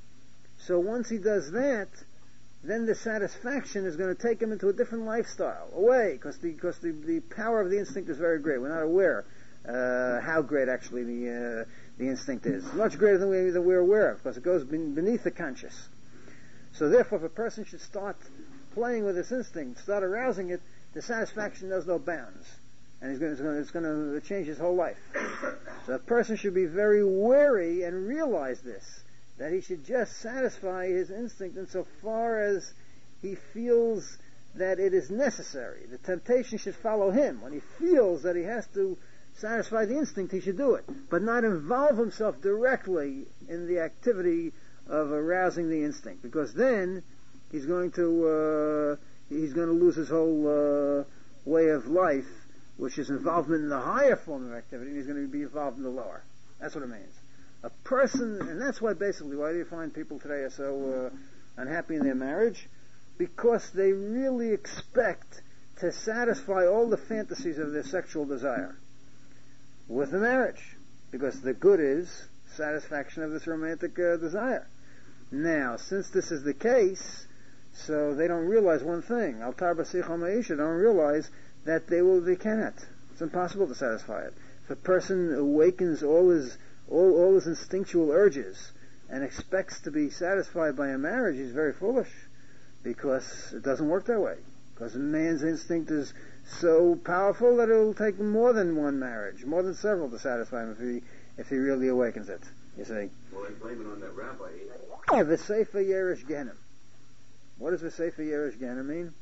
So once he does that, then the satisfaction is going to take him into a different lifestyle, away, because the because the, the power of the instinct is very great. We're not aware uh, how great actually the uh, the instinct is. Much greater than we than we're aware of, because it goes beneath the conscious. So therefore, if a person should start playing with this instinct, start arousing it, the satisfaction knows no bounds, and it's going to, it's going to change his whole life. So a person should be very wary and realize this, that he should just satisfy his instinct insofar as he feels that it is necessary. The temptation should follow him. When he feels that he has to satisfy the instinct, he should do it, but not involve himself directly in the activity of arousing the instinct, because then he's going to uh, he's going to lose his whole uh, way of life, which is involvement in the higher form of activity, and he's going to be involved in the lower. That's what it means. A person, and that's why basically, why do you find people today are so uh, unhappy in their marriage? Because they really expect to satisfy all the fantasies of their sexual desire with the marriage, because the good is satisfaction of this romantic uh, desire. Now, since this is the case, so they don't realize one thing. Altar b'sicha ma'isha don't realize that they will, they cannot. It's impossible to satisfy it. If a person awakens all his all, all his instinctual urges and expects to be satisfied by a marriage, he's very foolish, because it doesn't work that way. Because a man's instinct is so powerful that it'll take more than one marriage, more than several, to satisfy him if he if he really awakens it. You see? Well, I blame it on that rabbi. Yeah, V'seifa Yeresh Gehenim. What does V'seifa Yeresh Gehenim mean?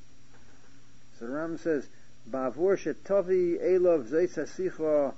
So the Ram says, Ba'avur shetovi elov zeisasicha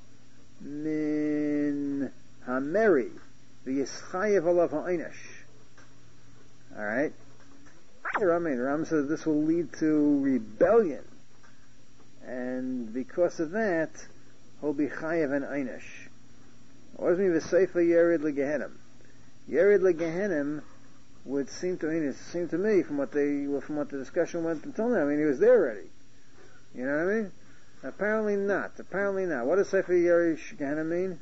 min hameri v'yischayev alav ha'einish. Alright? The Ram, the Ram says this will lead to rebellion. And because of that, he'll be chayev and einish. What does it mean V'seifa Yered Legehenim? Yered Legehenim would seem to mean, it seemed to me from what they from what the discussion went until now. I mean, he was there already. You know what I mean? Apparently not. Apparently not. What does Sefer Yeresh Gehenim mean?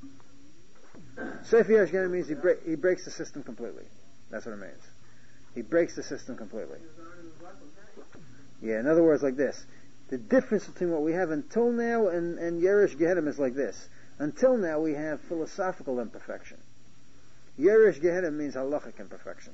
Sefer Yeresh Gehenim means he, break, he breaks the system completely. That's what it means. He breaks the system completely. Yeah, in other words, like this. The difference between what we have until now and, and Yeresh Gehenim is like this. Until now we have philosophical imperfection. Yeresh Gehenim means halachic imperfection.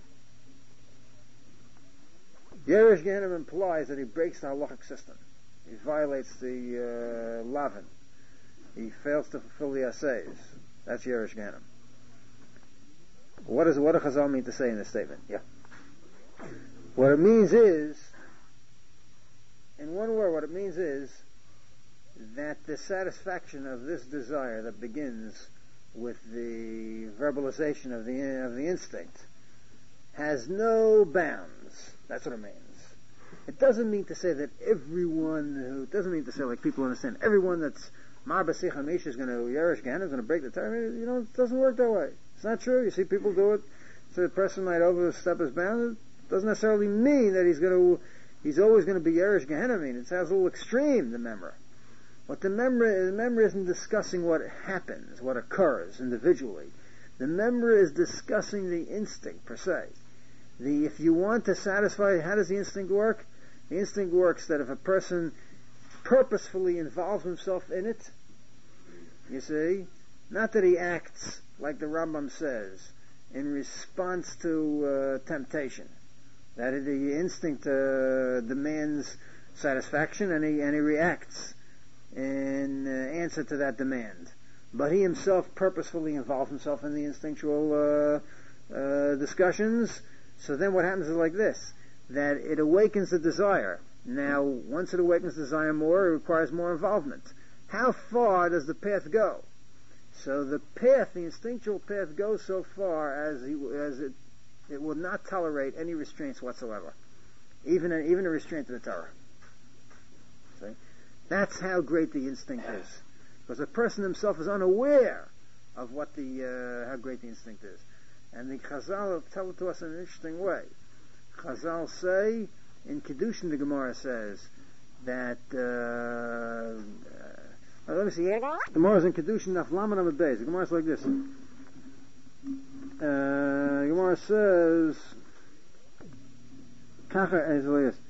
Yeresh Gehenim implies that he breaks the halachic system. He violates the uh, lavin. He fails to fulfill the assays. That's Yeresh Gehenim. What does what does Chazal mean to say in this statement? Yeah. What it means is, in one word, what it means is that the satisfaction of this desire that begins with the verbalization of the of the instinct has no bounds. That's what it means. It doesn't mean to say that everyone who, it doesn't mean to say, like people understand, everyone that's Mar B'Sich HaMish is going to, Yeresh Gehenim is going to break the Torah. You know, it doesn't work that way. It's not true. You see people do it, so the person might overstep his bounds. It doesn't necessarily mean that he's going to, he's always going to be Yerush Gehenna. I mean, it sounds a little extreme, the memra. What the memra, the memra isn't discussing what happens, what occurs individually. The memra is discussing the instinct per se. The, if you want to satisfy, how does the instinct work? The instinct works that if a person purposefully involves himself in it, you see, not that he acts like the Rambam says, in response to uh, temptation, that the instinct uh, demands satisfaction, and he and he reacts in uh, answer to that demand. But he himself purposefully involves himself in the instinctual uh, uh, discussions. So then what happens is like this, that it awakens the desire. Now, once it awakens desire more, it requires more involvement. How far does the path go? So the path, the instinctual path, goes so far as he, as it it will not tolerate any restraints whatsoever, even a, even a restraint to the Torah. See? That's how great the instinct is, because the person himself is unaware of what the uh, how great the instinct is. And the Chazal tell it to us in an interesting way. Chazal say in Kedushin, the Gemara says that. Uh, uh, let me see. The Gemara is in Kedushin, Daf Lamed Amud Beis. The Gemara is like this. Uh, the Gemara says, Kacha is like this.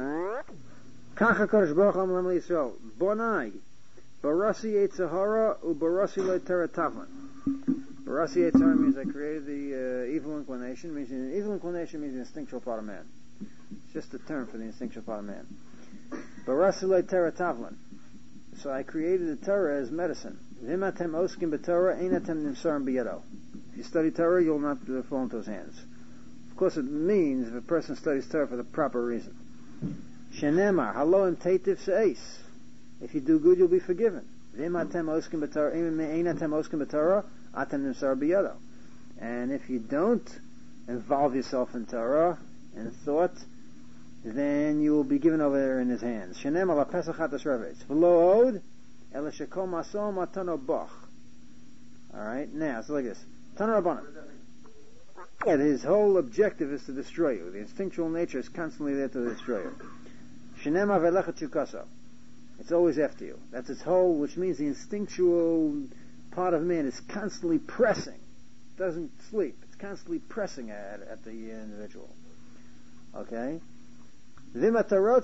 Kacha Kodesh Baruch Hu Am Yisrael Bonai Barasi Eitzahara U Barasi Lo Tera Tavlan. Barasi Eitzahara means I created the uh, evil inclination. Means an evil inclination means the instinctual part of man. It's just a term for the instinctual part of man. Barasi Lo Tera Tavlan. So I created the Torah as medicine. V'imatem oskim b'Torah einatem nimsarim b'yado. If you study Torah, you'll not uh, fall into his hands. Of course, it means if a person studies Torah for the proper reason. Shenemar halo im teitiv se'es. If you do good, you'll be forgiven. V'imatem oskim b'Torah einatem oskim b'Torah atem nimsarim b'yado. And if you don't involve yourself in Torah and thought, then you will be given over in his hands. Shenem ala pesach hatas revetz. V'lo od, ela shekom asom atano boch. Alright, now, it's like this. Tano rabbanim. And his whole objective is to destroy you. The instinctual nature is constantly there to destroy you. Shenem avelecha tzukaso. It's always after you. That's its whole, which means the instinctual part of man is constantly pressing. It doesn't sleep. It's constantly pressing at, at the individual. Okay? But you,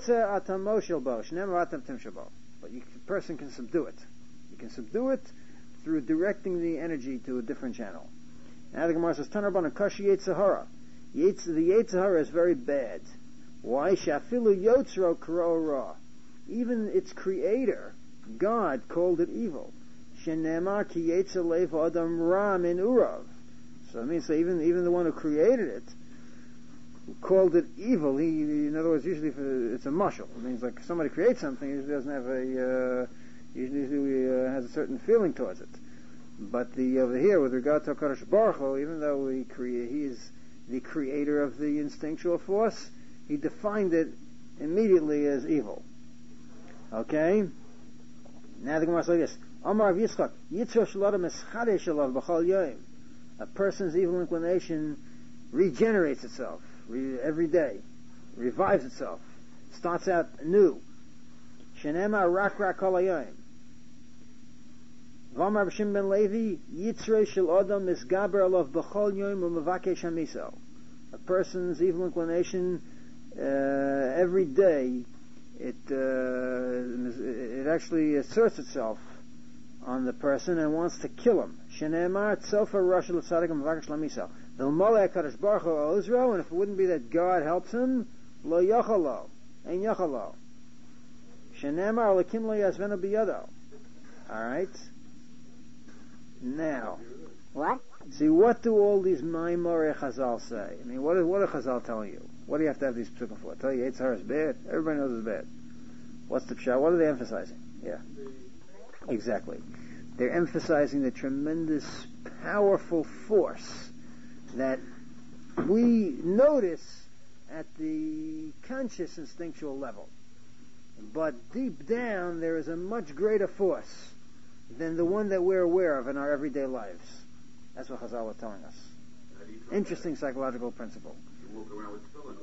the person can subdue it. You can subdue it through directing the energy to a different channel. Now the Gemara says, Tanarban Akashi Yetzahara. The Yetzahara is very bad. Why? Shafilu Yotzro Karo Ra. Even its creator, God, called it evil. Shenemar Ki Yetzalev Adam Ra Min Urav. So it means that even, even the one who created it called it evil. He, in other words, usually for, it's a mushal. It means like somebody creates something, he usually doesn't have a, uh, usually uh, has a certain feeling towards it. But the over here, with regard to HaKadosh Baruch Hu, even though he crea- he is the creator of the instinctual force, he defined it immediately as evil. Okay? Now the Gemara says like this. Amar of Yitzchak, Yitzro Shalom Eschade Shalom B'chol Yoim. A person's evil inclination regenerates itself every day, revives itself, starts out new. Shenema rak rak kol hayom. V'amar b'Shimon ben Levi, yitzrei shel adam misgaber alav b'chol yom u'mevakesh hamiso. A person's evil inclination, uh, every day, it uh, it actually asserts itself on the person and wants to kill him. Shenema tzofa rosh l'tzadik u'mevakesh lamiso. The Malay HaKadosh Baruch Hu Ozro, and if it wouldn't be that God helps him, lo yachalo, ein yachalo. Shenemar lakim lo yazvenu biyado. Alright? Now, what? See, what do all these Maimorei Chazal say? I mean, what is, what are Chazal telling you? What do you have to have these psukim for? Tell you Yitzhar is bad? Everybody knows it's bad. What's the pshat? What are they emphasizing? Yeah. Exactly. They're emphasizing the tremendous, powerful force that we notice at the conscious instinctual level. But deep down there is a much greater force than the one that we're aware of in our everyday lives. That's what Chazal was telling us. Interesting psychological principle. You walk around with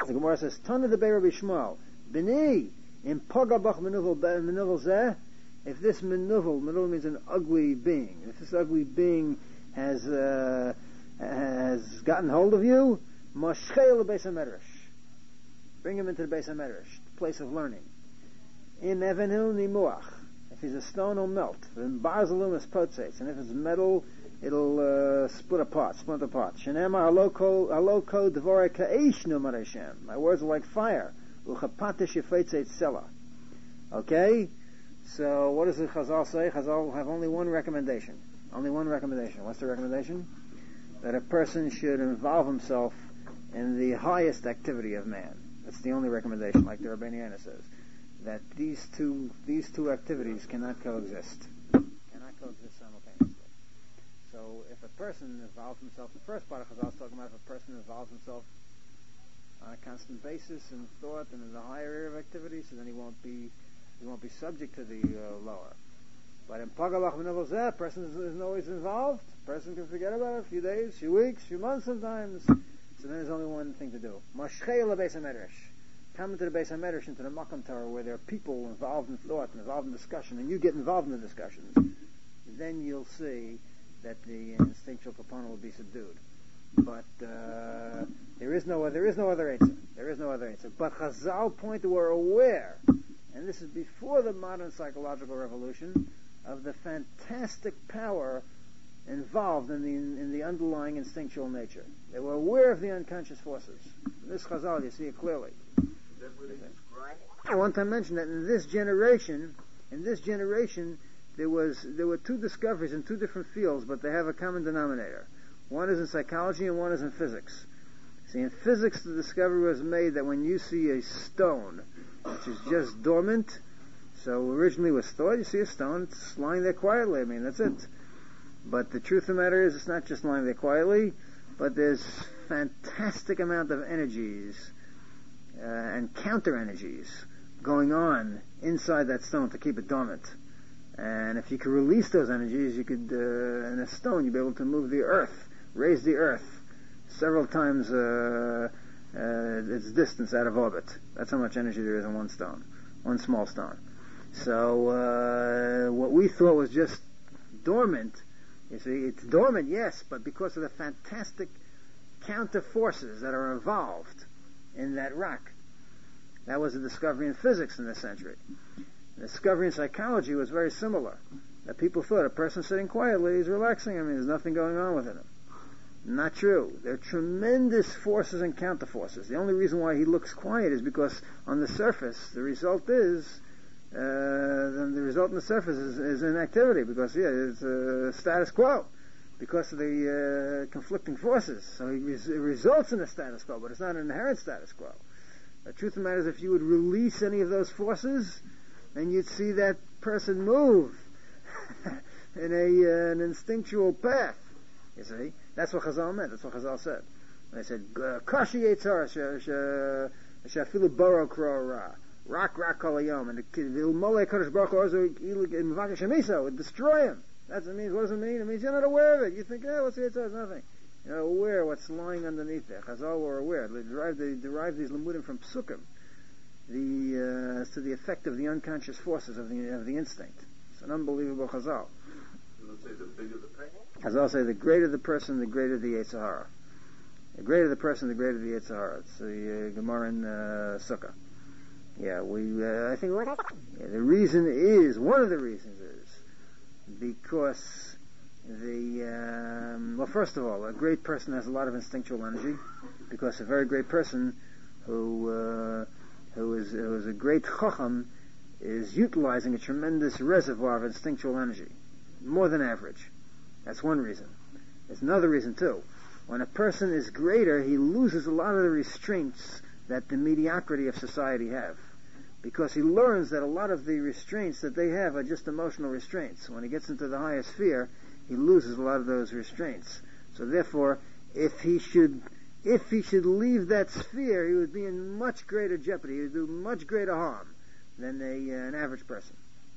The Gemara says, Tana de Rabbi Shmuel, B'ni, in Pagabach menuvel menuvel zeh, if this menuvel, menuvel means an ugly being, if this ugly being has uh, has gotten hold of you, Moshchei Beis HaMedrash, bring him into the Beis HaMedrash, the place of learning. In Evenu Nimuach, if he's a stone, he'll melt. In Barzalum is potzates, and if it's metal, it'll uh, split apart, split apart. Shenema haloko haloko devore kaish numar Hashem. My words are like fire. Uchapata shefetzet sela. Okay, so what does the Chazal say? Chazal have only one recommendation. Only one recommendation. What's the recommendation? That a person should involve himself in the highest activity of man. That's the only recommendation, like the Rabbeinu Yonah says. That these two these two activities cannot coexist. Cannot coexist simultaneously. So if a person involves himself, the first part of Chazal is talking about if a person involves himself on a constant basis in thought and in the higher area of activity, so then he won't be he won't be subject to the uh, lower. But in Pagalach Menuvel Zeh, a person isn't always involved. A person can forget about it a few days, few weeks, few months sometimes. So then there's only one thing to do. Moshchei Beis HaMedrash. Come into the Beis HaMedrash, into the Makam Torah, where there are people involved in thought and involved in discussion, and you get involved in the discussions. Then you'll see that the instinctual component will be subdued. But uh, there is no there is no other answer. There is no other answer. But Chazal point we're aware, and this is before the modern psychological revolution, of the fantastic power involved in the in the underlying instinctual nature. They were aware of the unconscious forces. In this Chazal, you see it clearly. I one time mentioned that in this generation, in this generation, there was there were two discoveries in two different fields, but they have a common denominator. One is in psychology and one is in physics. See, in physics, the discovery was made that when you see a stone, which is just dormant, so originally was thought, you see a stone, it's lying there quietly. I mean, that's it. But the truth of the matter is, it's not just lying there quietly, but there's fantastic amount of energies uh, and counter energies going on inside that stone to keep it dormant. And if you could release those energies, you could, uh, in a stone, you'd be able to move the earth, raise the earth several times uh, uh, its distance out of orbit. That's how much energy there is in one stone, one small stone. So uh, what we thought was just dormant, you see, it's dormant, yes, but because of the fantastic counter forces that are involved in that rock. That was a discovery in physics in this century. The discovery in psychology was very similar. That people thought a person sitting quietly is relaxing. I mean, there's nothing going on with him. Not true. There are tremendous forces and counter forces. The only reason why he looks quiet is because on the surface, the result is, uh, then the result on the surface is, is inactivity, because yeah, it's a status quo because of the uh, conflicting forces. So it, res- it results in a status quo, but it's not an inherent status quo. The truth of the matter is, if you would release any of those forces, then you'd see that person move in a uh, an instinctual path. You see, that's what Chazal meant. That's what Chazal said. They said, "Kashi Yitzhar shafilu baro krora rock rock kolayom," and the Mole Kadosh Baruch Hu would destroy him. That's what it means. What does it mean? It means you're not aware of it. You think, "Oh, what's Yitzhar? It's nothing." You're not aware what's lying underneath there. Chazal were aware. They derived they derived these limudim from psukim, the uh, as to the effect of the unconscious forces of the of the instinct. It's an unbelievable Chazal. Let's say the bigger the pain. As I'll say, the greater the person, the greater the Yetzer Hara. The greater the person, the greater the Yetzer Hara. It's the uh, Gemara in uh, Sukkah. Yeah, we. Uh, I think yeah, the reason is one of the reasons is because the um, well, first of all, a great person has a lot of instinctual energy, because a very great person who uh, who is who is a great chacham is utilizing a tremendous reservoir of instinctual energy, more than average. That's one reason. There's another reason too. When a person is greater, he loses a lot of the restraints that the mediocrity of society have, because he learns that a lot of the restraints that they have are just emotional restraints. When he gets into the higher sphere, he loses a lot of those restraints. So therefore, if he should if he should leave that sphere, he would be in much greater jeopardy. He would do much greater harm than a, uh, an average person.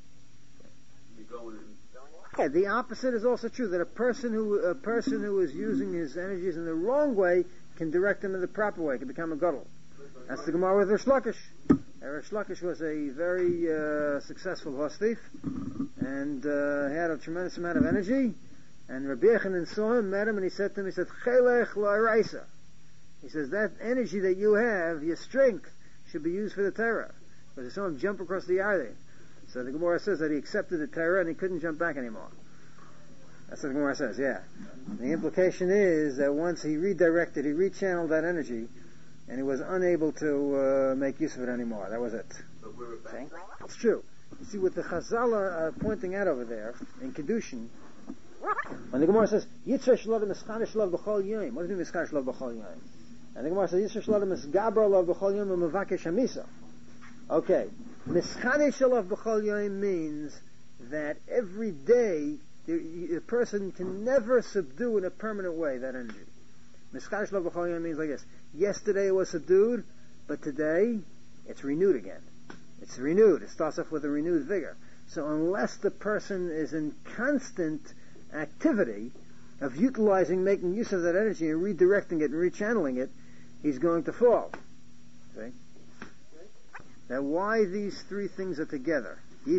You go in. Yeah, the opposite is also true, that a person who a person who is using his energies in the wrong way can direct them in the proper way, can become a gadol. That's the Gemara with Rish Lakish. Rish Lakish was a very uh, successful horse thief, and uh, he had a tremendous amount of energy. And Rabbi Yechanan saw him, met him, and he said to him, he said, Chelech la'iraisa. He says, that energy that you have, your strength, should be used for the Torah. Because he saw him jump across the Yarden. So the Gemara says that he accepted the Torah and he couldn't jump back anymore. That's what the Gemara says, yeah. The implication is that once he redirected, he rechanneled that energy, and he was unable to uh, make use of it anymore. That was it. But we're back. It's true. You see, what the Chazal are uh, pointing out over there, in Kedushin, when the Gemara says, Yitzhak Shalom Mischanish Lov B'chol Yom, what does it mean Mischanish Lov B'chol Yom? And the Gemara says, Yitzhak Shalom Misgabra Lov B'chol Yom U'Mevakesh Hamisa. Okay. Mischanish Lov B'chol Yom means that every day, the, the person can never subdue in a permanent way that energy. Mischanish Lov B'chol Yom means like this. Yesterday it was subdued, but today it's renewed again. It's renewed. It starts off with a renewed vigor. So unless the person is in constant activity of utilizing, making use of that energy and redirecting it and rechanneling it, he's going to fall. See? Now why these three things are together? Why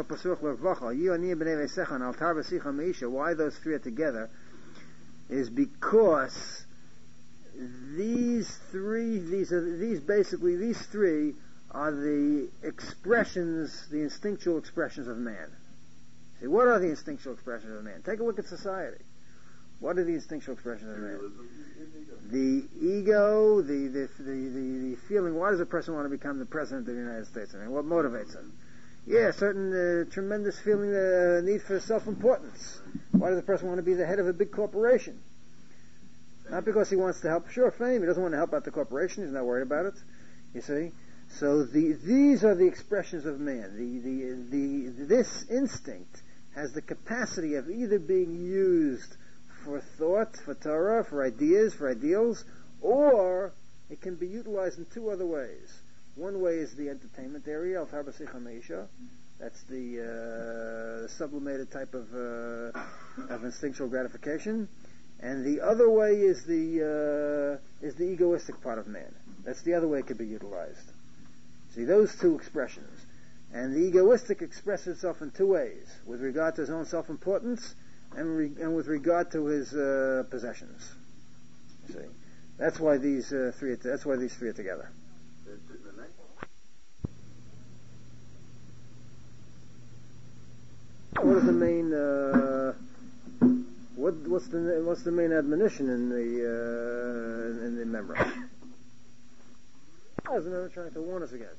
those three are together is because these three, these are, these basically, these three are the expressions, the instinctual expressions of man. See, what are the instinctual expressions of man? Take a look at society. What are the instinctual expressions of man? The ego, the the, the, the, the feeling, why does a person want to become the president of the United States? I mean, what motivates him? Yeah, a certain uh, tremendous feeling, uh, need for self-importance. Why does a person want to be the head of a big corporation? Not because he wants to help, sure, fame, he doesn't want to help out the corporation, he's not worried about it, you see? So the, these are the expressions of man. The, the, the, this instinct has the capacity of either being used for thought, for Torah, for ideas, for ideals, or it can be utilized in two other ways. One way is the entertainment area, al tar b'sicha meisha. That's the uh, sublimated type of, uh, of instinctual gratification. And the other way is the uh, is the egoistic part of man. That's the other way it could be utilized. See, those two expressions. And the egoistic expresses itself in two ways, with regard to his own self-importance and, re- and with regard to his uh, possessions. You see, that's why these uh, three. Are t- that's why these three are together. What is the main? Uh, what what's the what's the main admonition in the uh, in the member? What is the member trying to warn us against?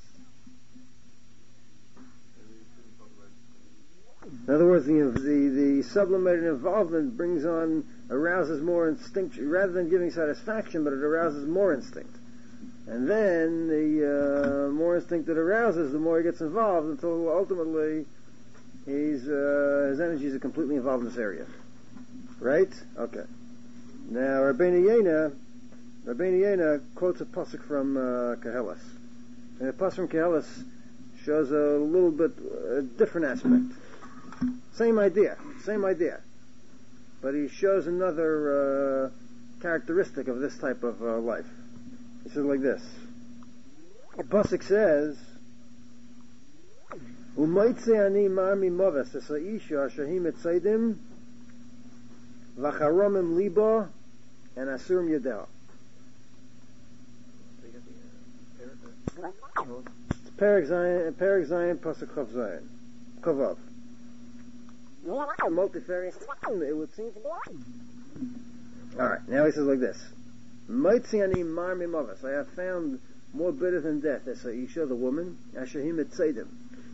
In other words, the, the, the sublimated involvement brings on, arouses more instinct, rather than giving satisfaction, but it arouses more instinct. And then the uh, more instinct it arouses, the more he gets involved, until ultimately he's, uh, his energies are completely involved in this area. Right? Okay. Now, Rabbeinu Yena, Rabbeinu Yena quotes a pasuk from uh, Koheles. And the pasuk from Koheles shows a little bit a different aspect. Same idea, same idea. But he shows another uh, characteristic of this type of uh, life. He says like this. The pasuk says, "Umaytze ani mar mimoves es ha'isha asher hi mitzaydim v'charomim libo and asurim yadel." It's Perek Zayin, Perek Zayin, pasuk Chav Zayin, Chavav. Multifarious, it would seem to be. Alright, now he says like this. Maitzi ani mar mimoves. I have found more bitter than death as Isha, the woman, asher hi mitzadim.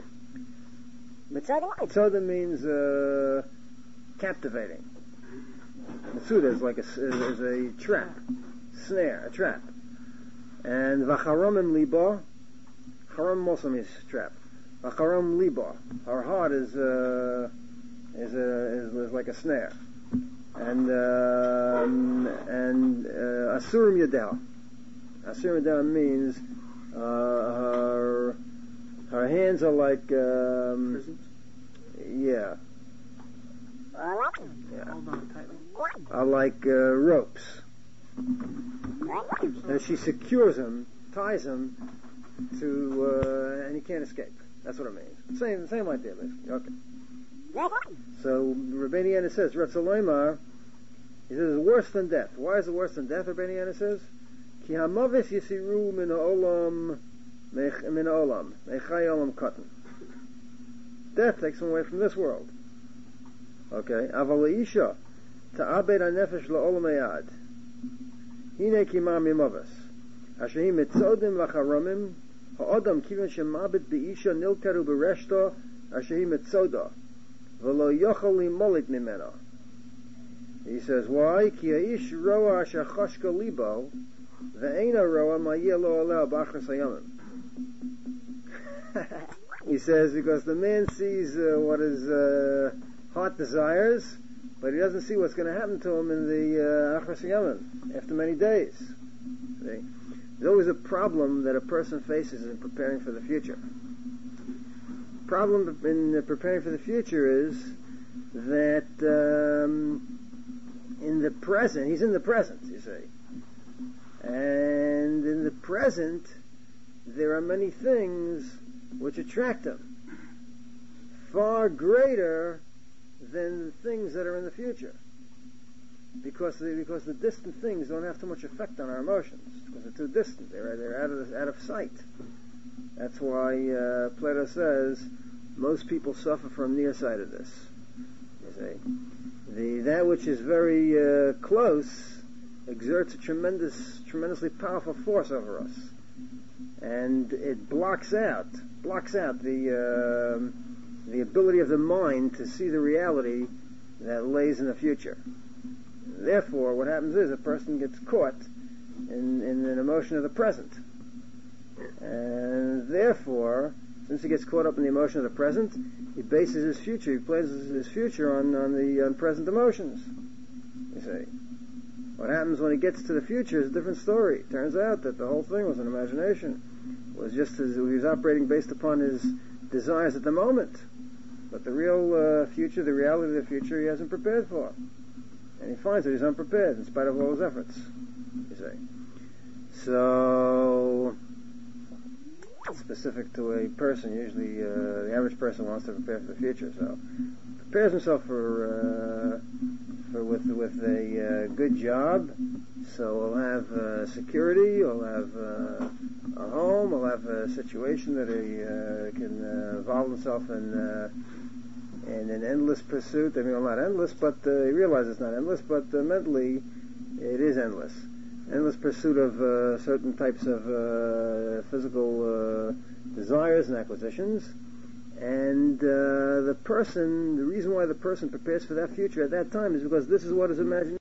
Mitzadim means uh, captivating. Mitzuda is like a, is, is a trap, snare, a trap. And v'charomim libo, charom also means trap. V'charom libo, her heart is uh, is, a, is is like a snare. And um, and uh, asurim yadel. Asurim yadel means uh, her her hands are like um, yeah, yeah, are like uh, ropes. And she secures them ties him to, uh, and he can't escape. That's what it means. Same, same idea, basically. Okay. So, Rabbeinu Yonah says, Ratzaloimar, he says, it's worse than death. Why is it worse than death, Rabbeinu Yonah says? Ki hamavis yisiru min ha'olam, min ha'olam, mechai olam katan. Death takes him away from this world. Okay. Aval le'isha, ta'abed ha'nefesh la'olam eyad. Hine kimam yamavis. Asher hi mitzodim lacharomim, ha'odam kivan shemabit be'isha nilkaru bereshto, asher hi mitzodah. V'lo yochel limolit mimena. He says, why? Ki ha'ish roa asher choshka libo, ve'ena roa ma'yeh lo aleh b'achras hayamim. He says, because the man sees uh, what his uh, heart desires, but he doesn't see what's going to happen to him in the uh, achras hayamim, after many days. See? There's always a problem that a person faces in preparing for the future. Problem in uh, preparing for the future is that um, in the present, he's in the present, you see. And in the present, there are many things which attract him, far greater than the things that are in the future. Because the, because the distant things don't have too much effect on our emotions, because they're too distant, they're, they're out of, out of sight. That's why uh, Plato says most people suffer from nearsightedness. You see, the that which is very uh, close exerts a tremendous, tremendously powerful force over us, and it blocks out, blocks out the uh, the ability of the mind to see the reality that lays in the future. Therefore, what happens is a person gets caught in, in an emotion of the present. And therefore, since he gets caught up in the emotion of the present, he bases his future, he places his future on, on the on present emotions. You see. What happens when he gets to the future is a different story. It turns out that the whole thing was an imagination. It was just as he was operating based upon his desires at the moment. But the real uh, future, the reality of the future, he hasn't prepared for. And he finds that he's unprepared in spite of all his efforts. You see. So, specific to a person, usually uh, the average person wants to prepare for the future. So, prepares himself for, uh, for with with a uh, good job. So he'll have uh, security. He'll have uh, a home. He'll have a situation that he uh, can uh, involve himself in. Uh, in an endless pursuit. I mean, well, not endless, but uh, he realizes it's not endless, but uh, mentally it is endless. Endless pursuit of uh, certain types of uh, physical uh, desires and acquisitions. And uh, the person, the reason why the person prepares for that future at that time is because this is what his imagination